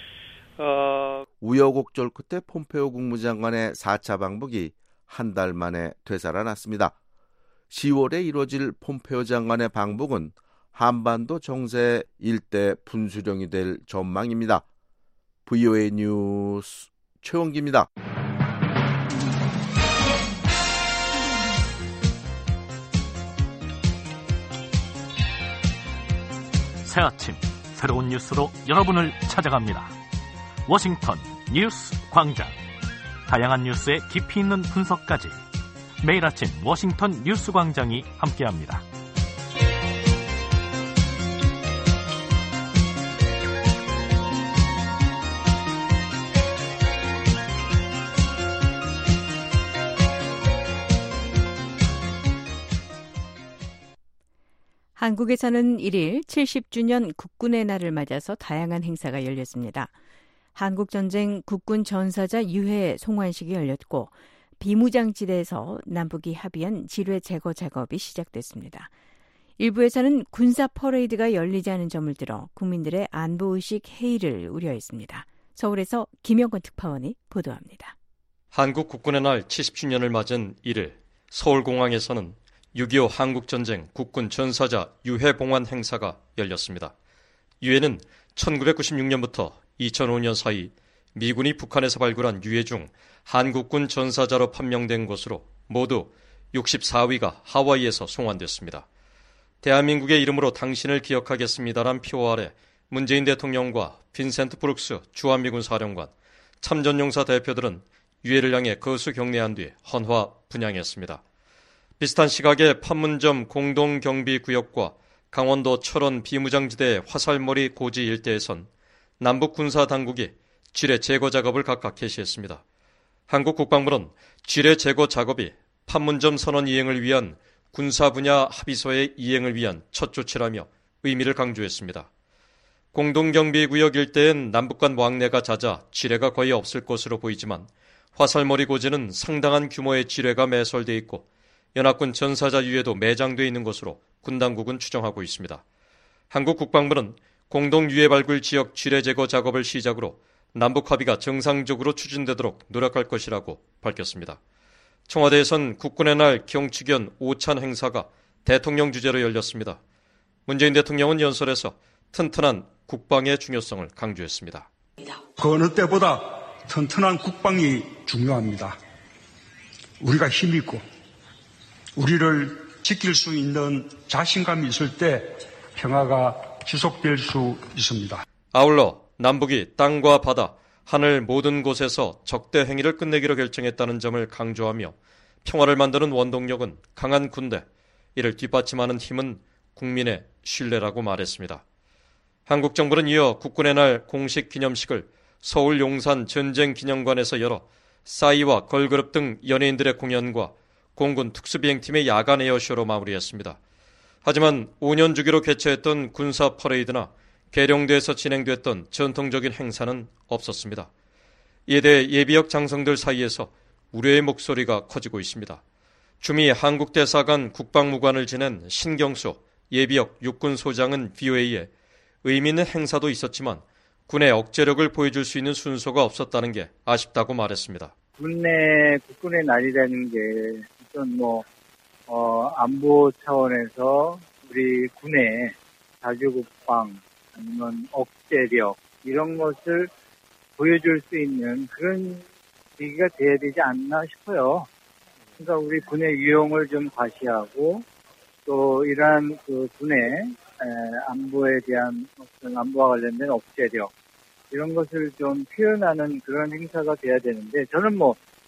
우여곡절 끝에 폼페오 국무장관의 4차 방북이 한 달 만에 되살아났습니다. 10월에 이루어질 폼페오 장관의 방북은 한반도 정세 일대 분수령이 될 전망입니다. VOA 뉴스 최원기입니다. 새 아침 새로운 뉴스로 여러분을 찾아갑니다. 워싱턴 뉴스 광장. 다양한 뉴스의 깊이 있는 분석까지 매일 아침 워싱턴 뉴스 광장이 함께합니다. 한국에서는 1일 70주년 국군의 날을 맞아서 다양한 행사가 열렸습니다. 한국전쟁 국군 전사자 유해 송환식이 열렸고 비무장지대에서 남북이 합의한 지뢰 제거 작업이 시작됐습니다. 일부에서는 군사 퍼레이드가 열리지 않은 점을 들어 국민들의 안보의식 해이를 우려했습니다. 서울에서 김영건 특파원이 보도합니다. 한국 국군의 날 70주년을 맞은 1일 서울공항에서는 6.25 한국전쟁 국군 전사자 유해 봉환 행사가 열렸습니다. 유해는 1996년부터 2005년 사이 미군이 북한에서 발굴한 유해 중 한국군 전사자로 판명된 것으로 모두 64위가 하와이에서 송환됐습니다. 대한민국의 이름으로 당신을 기억하겠습니다란 표어 아래 문재인 대통령과 빈센트 브룩스 주한미군 사령관, 참전용사 대표들은 유해를 향해 거수 경례한 뒤 헌화 분향했습니다. 비슷한 시각에 판문점 공동경비구역과 강원도 철원 비무장지대의 화살머리 고지 일대에선 남북 군사 당국이 지뢰 제거 작업을 각각 개시했습니다. 한국 국방부는 지뢰 제거 작업이 판문점 선언 이행을 위한 군사 분야 합의서의 이행을 위한 첫 조치라며 의미를 강조했습니다. 공동경비구역 일대엔 남북 간 왕래가 잦아 지뢰가 거의 없을 것으로 보이지만 화살머리 고지는 상당한 규모의 지뢰가 매설돼 있고 연합군 전사자 유해도 매장돼 있는 것으로 군 당국은 추정하고 있습니다. 한국 국방부는 공동 유해 발굴 지역 지뢰 제거 작업을 시작으로 남북 합의가 정상적으로 추진되도록 노력할 것이라고 밝혔습니다. 청와대에선 국군의 날 경축연 오찬 행사가 대통령 주재로 열렸습니다. 문재인 대통령은 연설에서 튼튼한 국방의 중요성을 강조했습니다. 그 어느 때보다 튼튼한 국방이 중요합니다. 우리가 힘이 있고 우리를 지킬 수 있는 자신감이 있을 때 평화가 지속될 수 있습니다. 아울러 남북이 땅과 바다, 하늘 모든 곳에서 적대 행위를 끝내기로 결정했다는 점을 강조하며 평화를 만드는 원동력은 강한 군대, 이를 뒷받침하는 힘은 국민의 신뢰라고 말했습니다. 한국 정부는 이어 국군의 날 공식 기념식을 서울 용산 전쟁기념관에서 열어 싸이와 걸그룹 등 연예인들의 공연과 공군 특수비행팀의 야간 에어쇼로 마무리했습니다. 하지만 5년 주기로 개최했던 군사 퍼레이드나 계룡대에서 진행됐던 전통적인 행사는 없었습니다. 이에 대해 예비역 장성들 사이에서 우려의 목소리가 커지고 있습니다. 주미 한국대사관 국방무관을 지낸 신경수 예비역 육군소장은 VOA에 의미 있는 행사도 있었지만 군의 억제력을 보여줄 수 있는 순서가 없었다는 게 아쉽다고 말했습니다. 국군의 날이라는 게 어떤 안보 차원에서 우리 군의 자주국방 아니면 억제력 이런 것을 보여줄 수 있는 그런 계기가 돼야 되지 않나 싶어요. 그러니까 우리 군의 유용을 좀 과시하고 또 이러한 그 군의 안보에 대한 어떤 안보와 관련된 억제력 이런 것을 좀 표현하는 그런 행사가 돼야 되는데 저는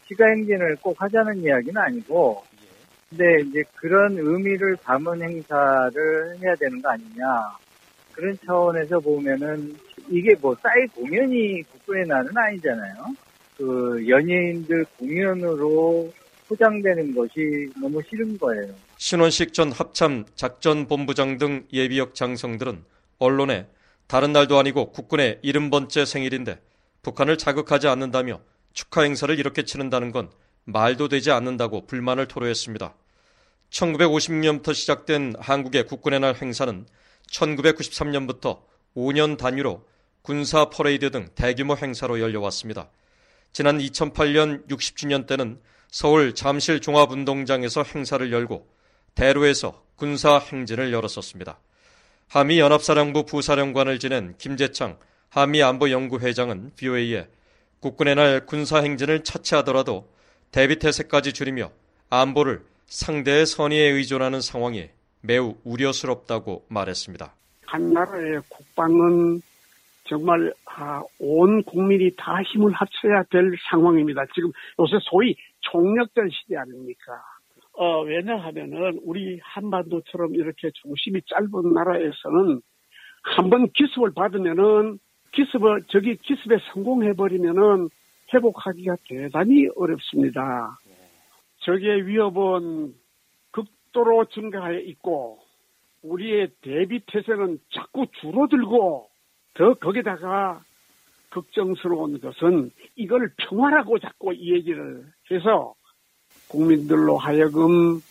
시가행진을 꼭 하자는 이야기는 아니고, 근데 이제 그런 의미를 담은 행사를 해야 되는 거 아니냐. 그런 차원에서 보면은 이게 뭐 싸이 공연이 국군의 날은 아니잖아요. 그 연예인들 공연으로 포장되는 것이 너무 싫은 거예요. 신원식 전 합참 작전본부장 등 예비역 장성들은 언론에 다른 날도 아니고 국군의 70번째 생일인데 북한을 자극하지 않는다며 축하 행사를 이렇게 치른다는 건 말도 되지 않는다고 불만을 토로했습니다. 1950년부터 시작된 한국의 국군의 날 행사는 1993년부터 5년 단위로 군사 퍼레이드 등 대규모 행사로 열려왔습니다. 지난 2008년 60주년 때는 서울 잠실 종합운동장에서 행사를 열고 대로에서 군사 행진을 열었었습니다. 한미연합사령부 부사령관을 지낸 김재창 한미안보연구회장은 VOA에 국군의 날 군사 행진을 차치하더라도 대비태세까지 줄이며 안보를 상대의 선의에 의존하는 상황이 매우 우려스럽다고 말했습니다. 한 나라의 국방은 정말 온 국민이 다 힘을 합쳐야 될 상황입니다. 지금 요새 소위 총력전 시대 아닙니까? 왜냐하면은 우리 한반도처럼 이렇게 중심이 짧은 나라에서는 한번 기습을 받으면은 기습에 성공해버리면은 회복하기가 대단히 어렵습니다. 적의 위협은 극도로 증가해 있고 우리의 대비 태세는 자꾸 줄어들고 더 거기다가 걱정스러운 것은 이걸 평화라고 자꾸 이 얘기를 해서 국민들로 하여금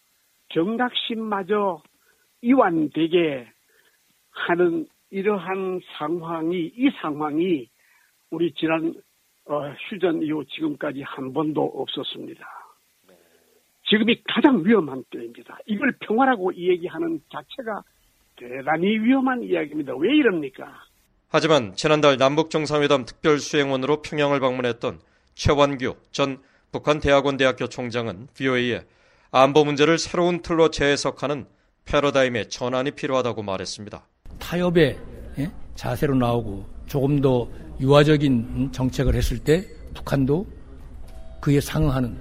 경각심마저 이완되게 하는 이러한 이 상황이 우리 지난 휴전 이후 지금까지 한 번도 없었습니다. 지금이 가장 위험한 때입니다. 이걸 평화라고 이 얘기하는 자체가 대단히 위험한 이야기입니다. 왜 이럽니까? 하지만 지난달 남북정상회담 특별수행원으로 평양을 방문했던 최완규 전 북한 대학원대학교 총장은 VOA에 안보 문제를 새로운 틀로 재해석하는 패러다임의 전환이 필요하다고 말했습니다. 타협의 자세로 나오고 조금 더 유화적인 정책을 했을 때 북한도 그에 상응하는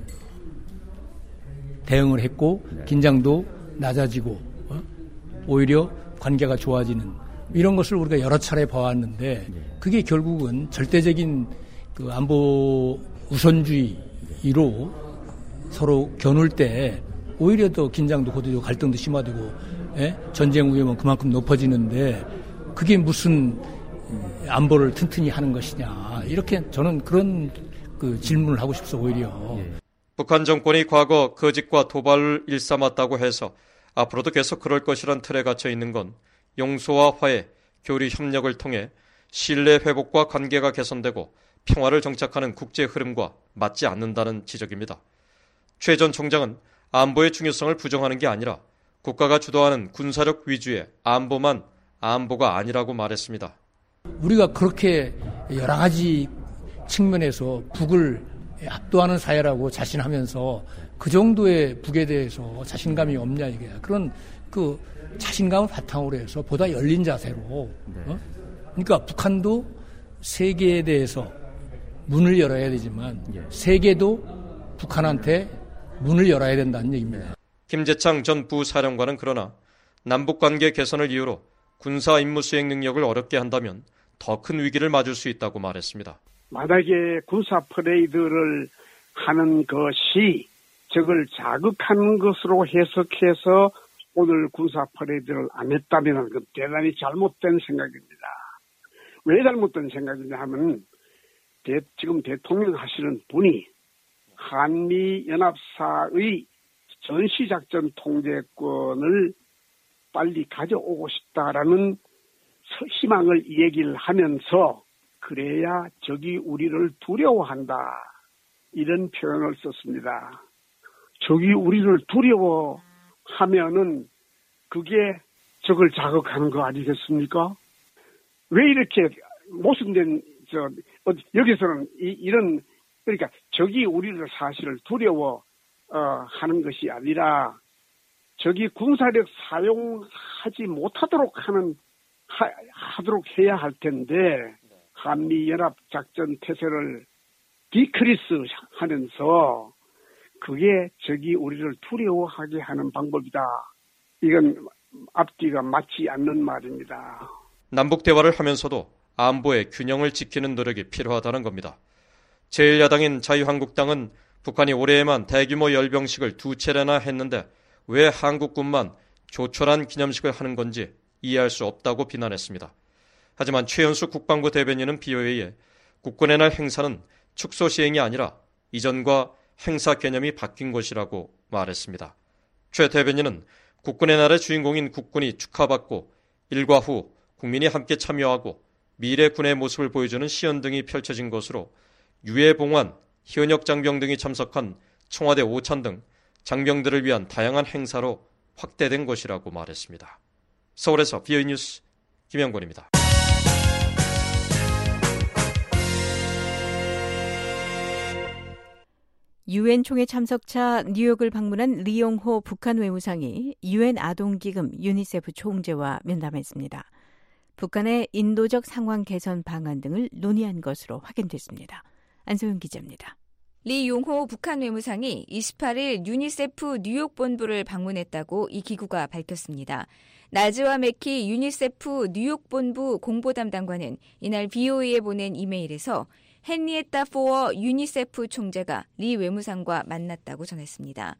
대응을 했고 긴장도 낮아지고 오히려 관계가 좋아지는 이런 것을 우리가 여러 차례 봐왔는데 그게 결국은 절대적인 그 안보 우선주의로 서로 겨눌 때 오히려 더 긴장도 고조되고 갈등도 심화되고 전쟁 위험은 그만큼 높아지는데 그게 무슨 안보를 튼튼히 하는 것이냐 이렇게 저는 그런 그 질문을 하고 싶어서 오히려 북한 정권이 과거 거짓과 도발을 일삼았다고 해서 앞으로도 계속 그럴 것이란 틀에 갇혀 있는 건 용서와 화해, 교류 협력을 통해 신뢰 회복과 관계가 개선되고 평화를 정착하는 국제 흐름과 맞지 않는다는 지적입니다. 최 전 총장은 안보의 중요성을 부정하는 게 아니라 국가가 주도하는 군사력 위주의 안보만 안보가 아니라고 말했습니다. 우리가 그렇게 여러 가지 측면에서 북을 압도하는 사회라고 자신하면서 그 정도의 북에 대해서 자신감이 없냐 이게 그런 그 자신감을 바탕으로 해서 보다 열린 자세로 그러니까 북한도 세계에 대해서 문을 열어야 되지만 세계도 북한한테 문을 열어야 된다는 얘기입니다. 김재창 전 부사령관은 그러나 남북관계 개선을 이유로 군사 임무 수행 능력을 어렵게 한다면 더 큰 위기를 맞을 수 있다고 말했습니다. 만약에 군사 퍼레이드를 하는 것이 적을 자극하는 것으로 해석해서 오늘 군사 퍼레이드를 안 했다면 그건 대단히 잘못된 생각입니다. 왜 잘못된 생각이냐 하면 지금 대통령 하시는 분이 한미연합사의 전시작전 통제권을 빨리 가져오고 싶다라는 희망을 얘기를 하면서 그래야 적이 우리를 두려워한다. 이런 표현을 썼습니다. 적이 우리를 두려워하면은 그게 적을 자극하는 거 아니겠습니까? 왜 이렇게 모순된 여기서는 이런 그러니까 적이 우리를 사실을 두려워하는 것이 아니라 적이 군사력 사용하지 못하도록 하도록 해야 할 텐데 한미연합 작전 태세를 디크리스 하면서 그게 적이 우리를 두려워하게 하는 방법이다. 이건 앞뒤가 맞지 않는 말입니다. 남북 대화를 하면서도 안보의 균형을 지키는 노력이 필요하다는 겁니다. 제1야당인 자유한국당은 북한이 올해에만 대규모 열병식을 2차례나 했는데 왜 한국군만 조촐한 기념식을 하는 건지 이해할 수 없다고 비난했습니다. 하지만 최연수 국방부 대변인은 BOA에 국군의 날 행사는 축소 시행이 아니라 이전과 행사 개념이 바뀐 것이라고 말했습니다. 최 대변인은 국군의 날의 주인공인 국군이 축하받고 일과 후 국민이 함께 참여하고 미래 군의 모습을 보여주는 시연 등이 펼쳐진 것으로 유해봉환, 현역 장병 등이 참석한 청와대 오찬 등 장병들을 위한 다양한 행사로 확대된 것이라고 말했습니다. 서울에서 BOA 뉴스 김영권입니다. 유엔 총회 참석차 뉴욕을 방문한 리용호 북한 외무상이 유엔 아동기금 유니세프 총재와 면담했습니다. 북한의 인도적 상황 개선 방안 등을 논의한 것으로 확인됐습니다. 안소영 기자입니다. 리용호 북한 외무상이 28일 유니세프 뉴욕 본부를 방문했다고 이 기구가 밝혔습니다. 나즈와 메키 유니세프 뉴욕 본부 공보 담당관은 이날 BOA에 보낸 이메일에서 헨리에타 포어 유니세프 총재가 리 외무상과 만났다고 전했습니다.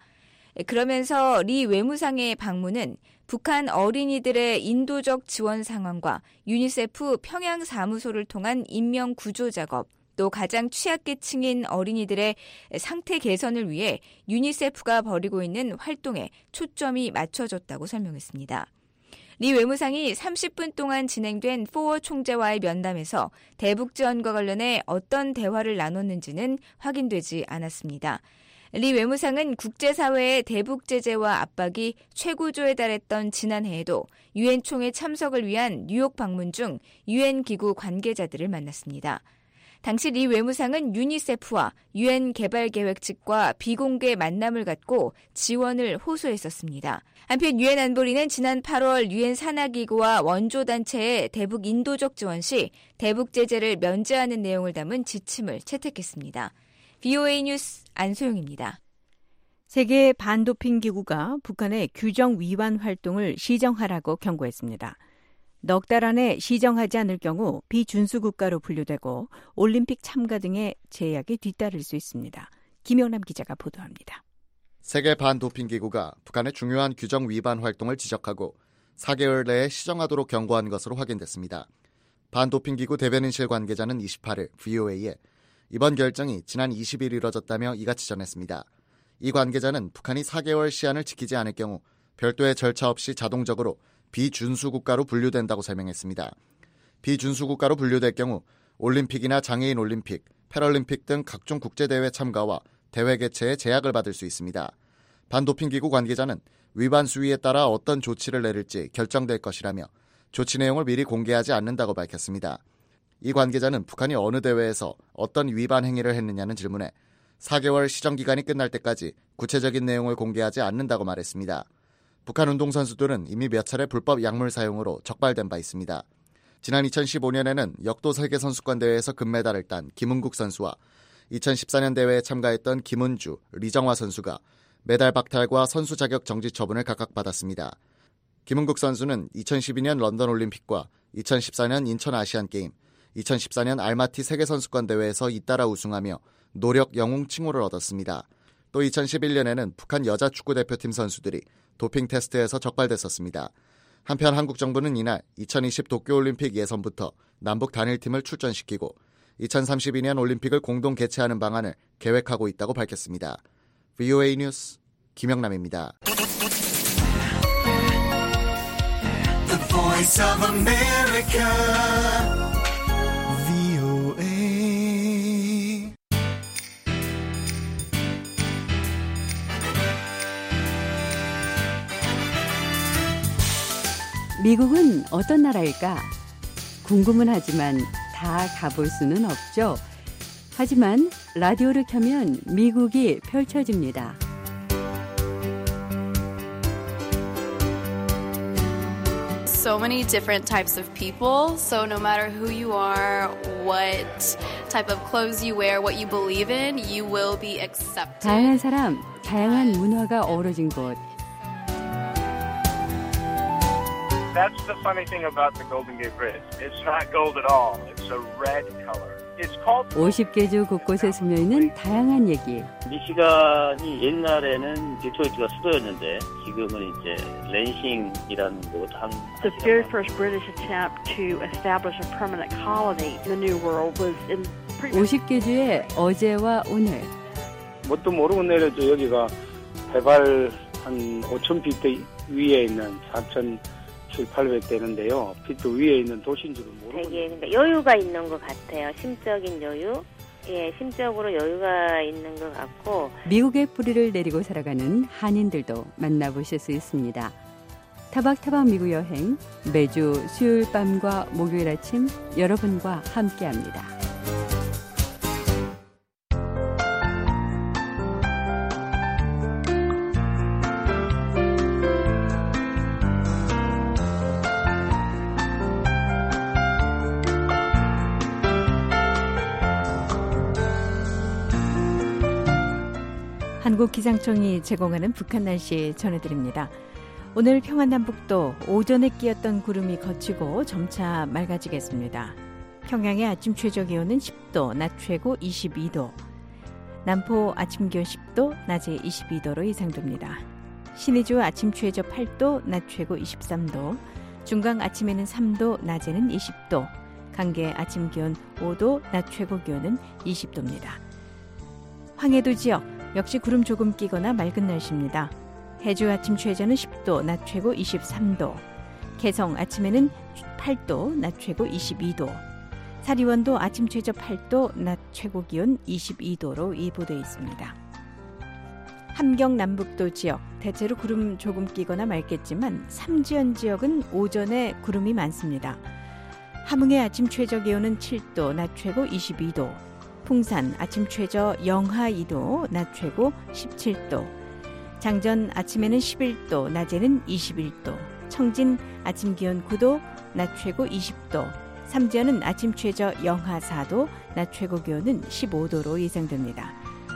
그러면서 리 외무상의 방문은 북한 어린이들의 인도적 지원 상황과 유니세프 평양 사무소를 통한 인명 구조 작업, 또 가장 취약계층인 어린이들의 상태 개선을 위해 유니세프가 벌이고 있는 활동에 초점이 맞춰졌다고 설명했습니다. 리 외무상이 30분 동안 진행된 포어 총재와의 면담에서 대북 지원과 관련해 어떤 대화를 나눴는지는 확인되지 않았습니다. 리 외무상은 국제사회의 대북 제재와 압박이 최고조에 달했던 지난해에도 유엔 총회 참석을 위한 뉴욕 방문 중 유엔 기구 관계자들을 만났습니다. 당시 리 외무상은 유니세프와 유엔 개발계획 측과 비공개 만남을 갖고 지원을 호소했었습니다. 한편 유엔 안보리는 지난 8월 유엔 산하기구와 원조단체의 대북 인도적 지원 시 대북 제재를 면제하는 내용을 담은 지침을 채택했습니다. BOA 뉴스 안소영입니다. 세계 반도핑 기구가 북한의 규정 위반 활동을 시정하라고 경고했습니다. 넉 달 안에 시정하지 않을 경우 비준수 국가로 분류되고 올림픽 참가 등의 제약이 뒤따를 수 있습니다. 김영남 기자가 보도합니다. 세계 반도핑기구가 북한의 중요한 규정 위반 활동을 지적하고 4개월 내에 시정하도록 경고한 것으로 확인됐습니다. 반도핑기구 대변인실 관계자는 28일 VOA에 이번 결정이 지난 20일 이뤄졌다며 이같이 전했습니다. 이 관계자는 북한이 4개월 시한을 지키지 않을 경우 별도의 절차 없이 자동적으로 비준수 국가로 분류된다고 설명했습니다. 비준수 국가로 분류될 경우 올림픽이나 장애인 올림픽, 패럴림픽 등 각종 국제대회 참가와 대회 개최에 제약을 받을 수 있습니다. 반도핑기구 관계자는 위반 수위에 따라 어떤 조치를 내릴지 결정될 것이라며 조치 내용을 미리 공개하지 않는다고 밝혔습니다. 이 관계자는 북한이 어느 대회에서 어떤 위반 행위를 했느냐는 질문에 4개월 시정기간이 끝날 때까지 구체적인 내용을 공개하지 않는다고 말했습니다. 북한 운동선수들은 이미 몇 차례 불법 약물 사용으로 적발된 바 있습니다. 지난 2015년에는 역도 세계선수권대회에서 금메달을 딴 김은국 선수와 2014년 대회에 참가했던 김은주, 리정화 선수가 메달 박탈과 선수 자격 정지 처분을 각각 받았습니다. 김은국 선수는 2012년 런던 올림픽과 2014년 인천 아시안게임, 2014년 알마티 세계선수권대회에서 잇따라 우승하며 노력 영웅 칭호를 얻었습니다. 또 2011년에는 북한 여자 축구대표팀 선수들이 도핑 테스트에서 적발됐었습니다. 한편 한국 정부는 이날 2020 도쿄올림픽 예선부터 남북 단일팀을 출전시키고 2032년 올림픽을 공동 개최하는 방안을 계획하고 있다고 밝혔습니다. VOA 뉴스 김영남입니다. The Voice of America, VOA. 미국은 어떤 나라일까? 궁금은 하지만 다 가볼 수는 없죠. 하지만 라디오를 켜면 미국이 펼쳐집니다. so many different types of people. So no matter who you are, what type of clothes you wear, what you believe in, you will be accepted. 다양한 사람, 다양한 문화가 어우러진 곳. That's the funny thing about the Golden Gate Bridge. It's not gold at all. It's a red color. It's called 50개 주 곳곳에 스며있는 다양한 얘기. 미시간이 옛날에는 디트로이트가 수도였는데 지금은 이제 랜싱이라는 곳 한. The very first British attempt to establish a permanent colony in the New World was in 50개 주의 어제와 오늘. 뭣도 모르고 내려져 여기가 해발 한 5,000피트 위에 있는 4,700~800대는데요. 피트 위에 있는 도시인 줄은 모르고. 되게 그러니까 여유가 있는 것 같아요. 심적인 여유. 예, 심적으로 여유가 있는 것 같고. 미국의 뿌리를 내리고 살아가는 한인들도 만나보실 수 있습니다. 타박타박 미국 여행 매주 수요일 밤과 목요일 아침 여러분과 함께합니다. 한국기상청이 제공하는 북한 날씨 전해드립니다. 오늘 평안남북도 오전에 끼었던 구름이 걷히고 점차 맑아지겠습니다. 평양의 아침 최저기온은 10도, 낮 최고 22도. 남포 아침 기온 10도, 낮에 22도로 예상됩니다. 신의주 아침 최저 8도, 낮 최고 23도. 중강 아침에는 3도, 낮에는 20도. 강계 아침 기온 5도, 낮 최고 기온은 20도입니다. 황해도 지역 역시 구름 조금 끼거나 맑은 날씨입니다. 해주 아침 최저는 10도, 낮 최고 23도. 개성 아침에는 8도, 낮 최고 22도. 사리원도 아침 최저 8도, 낮 최고 기온 22도로 예보되어 있습니다. 함경 남북도 지역 대체로 구름 조금 끼거나 맑겠지만 삼지연 지역은 오전에 구름이 많습니다. 함흥의 아침 최저 기온은 7도, 낮 최고 22도. 풍산 아침 최저 영하 2도, 낮 최고 17도. 장전 아침에는 11도, 낮에는 21도. 청진 아침 기온 9도, 낮 최고 20도. 삼지연은 아침 최저 영하 4도, 낮 최고 기온은 15도로 예상됩니다.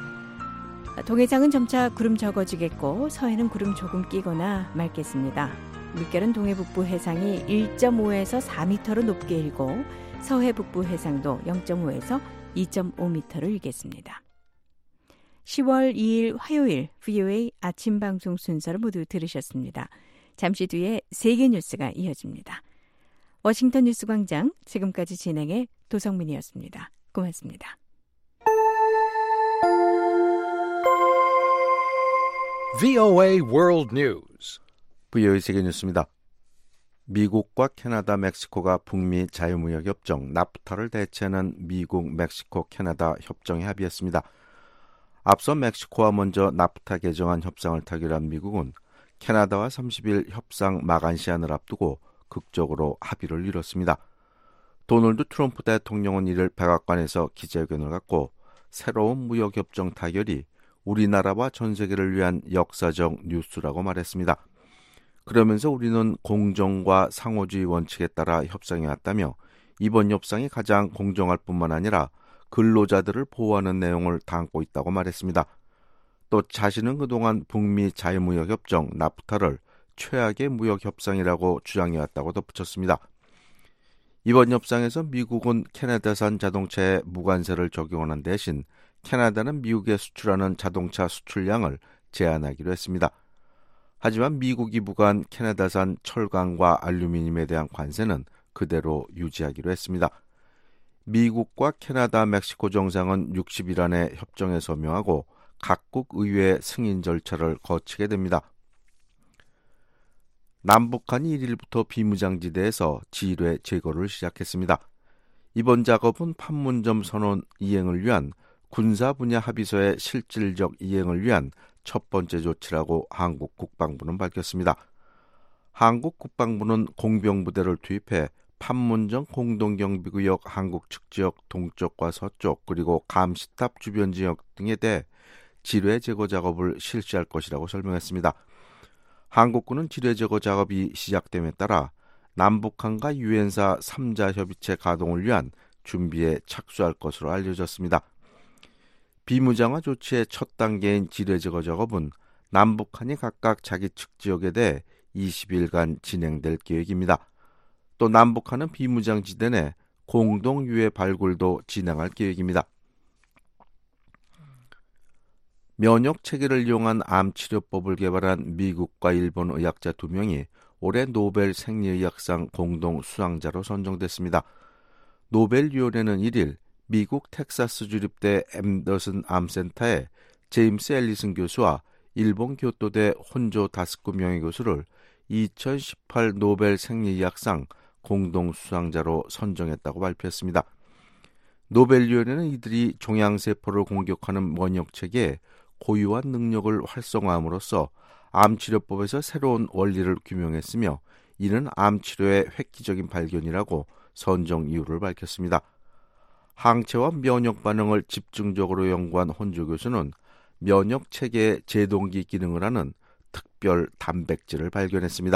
동해상은 점차 구름 적어지겠고 서해는 구름 조금 끼거나 맑겠습니다. 물결은 동해 북부 해상이 1.5에서 4m로 높게 일고 서해 북부 해상도 0.5에서 2.5m를 일겠습니다. 10월 2일 화요일 VOA 아침 방송 순서를 모두 들으셨습니다. 잠시 뒤에 세계 뉴스가 이어집니다. 워싱턴 뉴스 광장 지금까지 진행의 도성민이었습니다. 고맙습니다. VOA World News. VOA 세계 뉴스입니다. 미국과 캐나다, 멕시코가 북미 자유무역협정 나프타를 대체하는 미국, 멕시코, 캐나다 협정에 합의했습니다. 앞서 멕시코와 먼저 나프타 개정안 협상을 타결한 미국은 캐나다와 30일 협상 마감 시한을 앞두고 극적으로 합의를 이뤘습니다. 도널드 트럼프 대통령은 이를 백악관에서 기자회견을 갖고 새로운 무역협정 타결이 우리나라와 전 세계를 위한 역사적 뉴스라고 말했습니다. 그러면서 우리는 공정과 상호주의 원칙에 따라 협상해 왔다며 이번 협상이 가장 공정할 뿐만 아니라 근로자들을 보호하는 내용을 담고 있다고 말했습니다. 또 자신은 그동안 북미 자유무역협정 나프타를 최악의 무역협상이라고 주장해왔다고 덧붙였습니다. 이번 협상에서 미국은 캐나다산 자동차에 무관세를 적용하는 대신 캐나다는 미국에 수출하는 자동차 수출량을 제한하기로 했습니다. 하지만 미국이 부과한 캐나다산 철강과 알루미늄에 대한 관세는 그대로 유지하기로 했습니다. 미국과 캐나다, 멕시코 정상은 60일 안에 협정에 서명하고 각국 의회 승인 절차를 거치게 됩니다. 남북한이 1일부터 비무장지대에서 지뢰 제거를 시작했습니다. 이번 작업은 판문점 선언 이행을 위한 군사 분야 합의서의 실질적 이행을 위한 첫 번째 조치라고 한국 국방부는 밝혔습니다. 한국 국방부는 공병부대를 투입해 판문점 공동경비구역 한국 측 지역 동쪽과 서쪽 그리고 감시탑 주변 지역 등에 대해 지뢰 제거 작업을 실시할 것이라고 설명했습니다. 한국군은 지뢰 제거 작업이 시작됨에 따라 남북한과 유엔사 3자 협의체 가동을 위한 준비에 착수할 것으로 알려졌습니다. 비무장화 조치의 첫 단계인 지뢰제거 작업은 남북한이 각각 자기 측 지역에 대해 20일간 진행될 계획입니다. 또 남북한은 비무장지대 내 공동 유해 발굴도 진행할 계획입니다. 면역 체계를 이용한 암 치료법을 개발한 미국과 일본 의학자 2명이 올해 노벨 생리의학상 공동 수상자로 선정됐습니다. 노벨위원회는 1일 미국 텍사스 주립대 앤더슨 암센터의 제임스 앨리슨 교수와 일본 교토대 혼조 다스쿠 명예교수를 2018 노벨 생리의학상 공동 수상자로 선정했다고 발표했습니다. 노벨위원회는 이들이 종양세포를 공격하는 면역체계에 고유한 능력을 활성화함으로써 암치료법에서 새로운 원리를 규명했으며 이는 암치료의 획기적인 발견이라고 선정 이유를 밝혔습니다. 항체와 면역 반응을 집중적으로 연구한 혼조 교수는 면역체계의 제동기 기능을 하는 특별 단백질을 발견했습니다.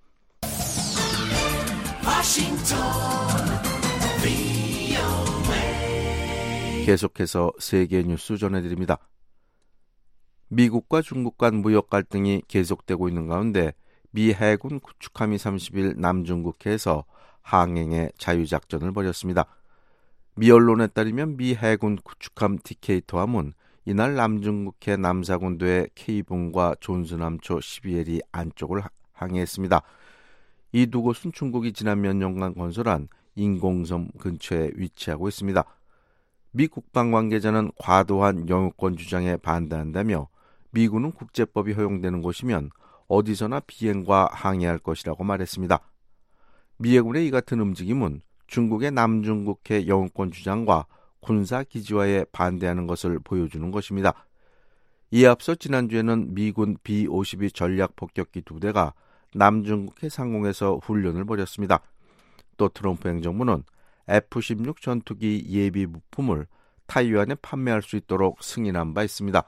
계속해서 세계 뉴스 전해드립니다. 미국과 중국 간 무역 갈등이 계속되고 있는 가운데 미 해군 구축함이 30일 남중국해에서 항행의 자유작전을 벌였습니다. 미 언론에 따르면 미 해군 구축함 디케이터함은 이날 남중국해 남사군도의 K봉과 존스남초 12L이 안쪽을 항해했습니다. 이 두 곳은 중국이 지난 몇 년간 건설한 인공섬 근처에 위치하고 있습니다. 미 국방 관계자는 과도한 영유권 주장에 반대한다며 미군은 국제법이 허용되는 곳이면 어디서나 비행과 항해할 것이라고 말했습니다. 미 해군의 이 같은 움직임은 중국의 남중국해 영유권 주장과 군사기지화에 반대하는 것을 보여주는 것입니다. 이에 앞서 지난주에는 미군 B-52 전략폭격기 2대가 남중국해 상공에서 훈련을 벌였습니다. 또 트럼프 행정부는 F-16 전투기 예비 부품을 타이완에 판매할 수 있도록 승인한 바 있습니다.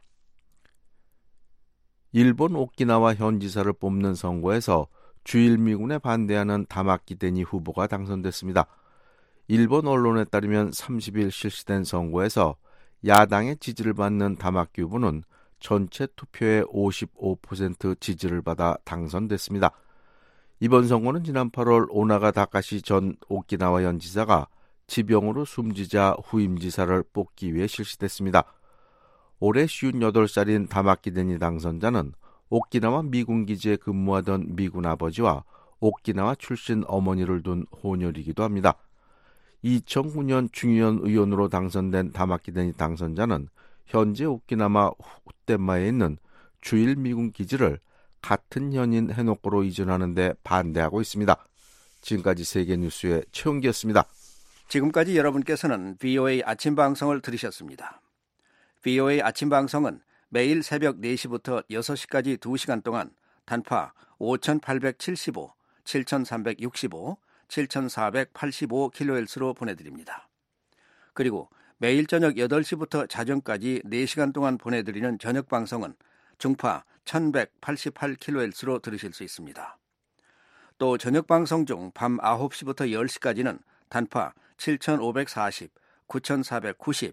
일본 오키나와 현지사를 뽑는 선거에서 주일 미군에 반대하는 다마키 데니 후보가 당선됐습니다. 일본 언론에 따르면 30일 실시된 선거에서 야당의 지지를 받는 다마키 후보는 전체 투표의 55% 지지를 받아 당선됐습니다. 이번 선거는 지난 8월 오나가 다카시 전 오키나와 현지사가 지병으로 숨지자 후임지사를 뽑기 위해 실시됐습니다. 올해 58살인 다마키 데니 당선자는 오키나와 미군 기지에 근무하던 미군 아버지와 오키나와 출신 어머니를 둔 혼혈이기도 합니다. 2009년 중의원 의원으로 당선된 다마키 데니 당선자는 현재 오키나와 후텐마에 있는 주일 미군 기지를 같은 현인 해노코로 이전하는 데 반대하고 있습니다. 지금까지 세계뉴스의 최은기였습니다. 지금까지 여러분께서는 VOA 아침 방송을 들으셨습니다. VOA 아침 방송은 매일 새벽 4시부터 6시까지 2시간 동안 단파 5875, 7365, 7485kHz로 보내드립니다. 그리고 매일 저녁 8시부터 자정까지 4시간 동안 보내드리는 저녁 방송은 중파 1188kHz로 들으실 수 있습니다. 또 저녁 방송 중 밤 9시부터 10시까지는 단파 7540, 9490,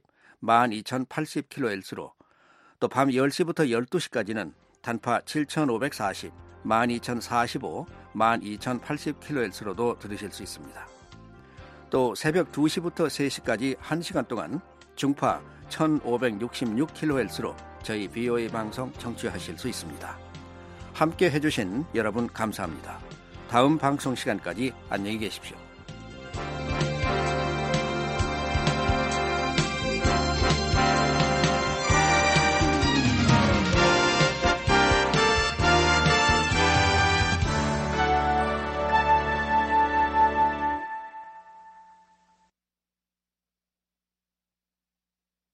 12080kHz로 또 밤 10시부터 12시까지는 단파 7540, 12045, 12080kHz로도 들으실 수 있습니다. 또 새벽 2시부터 3시까지 1시간 동안 중파 1566kHz로 저희 VOA 방송 청취하실 수 있습니다. 함께 해주신 여러분 감사합니다. 다음 방송 시간까지 안녕히 계십시오.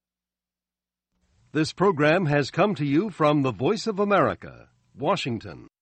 This program has come to you from the Voice of America, Washington.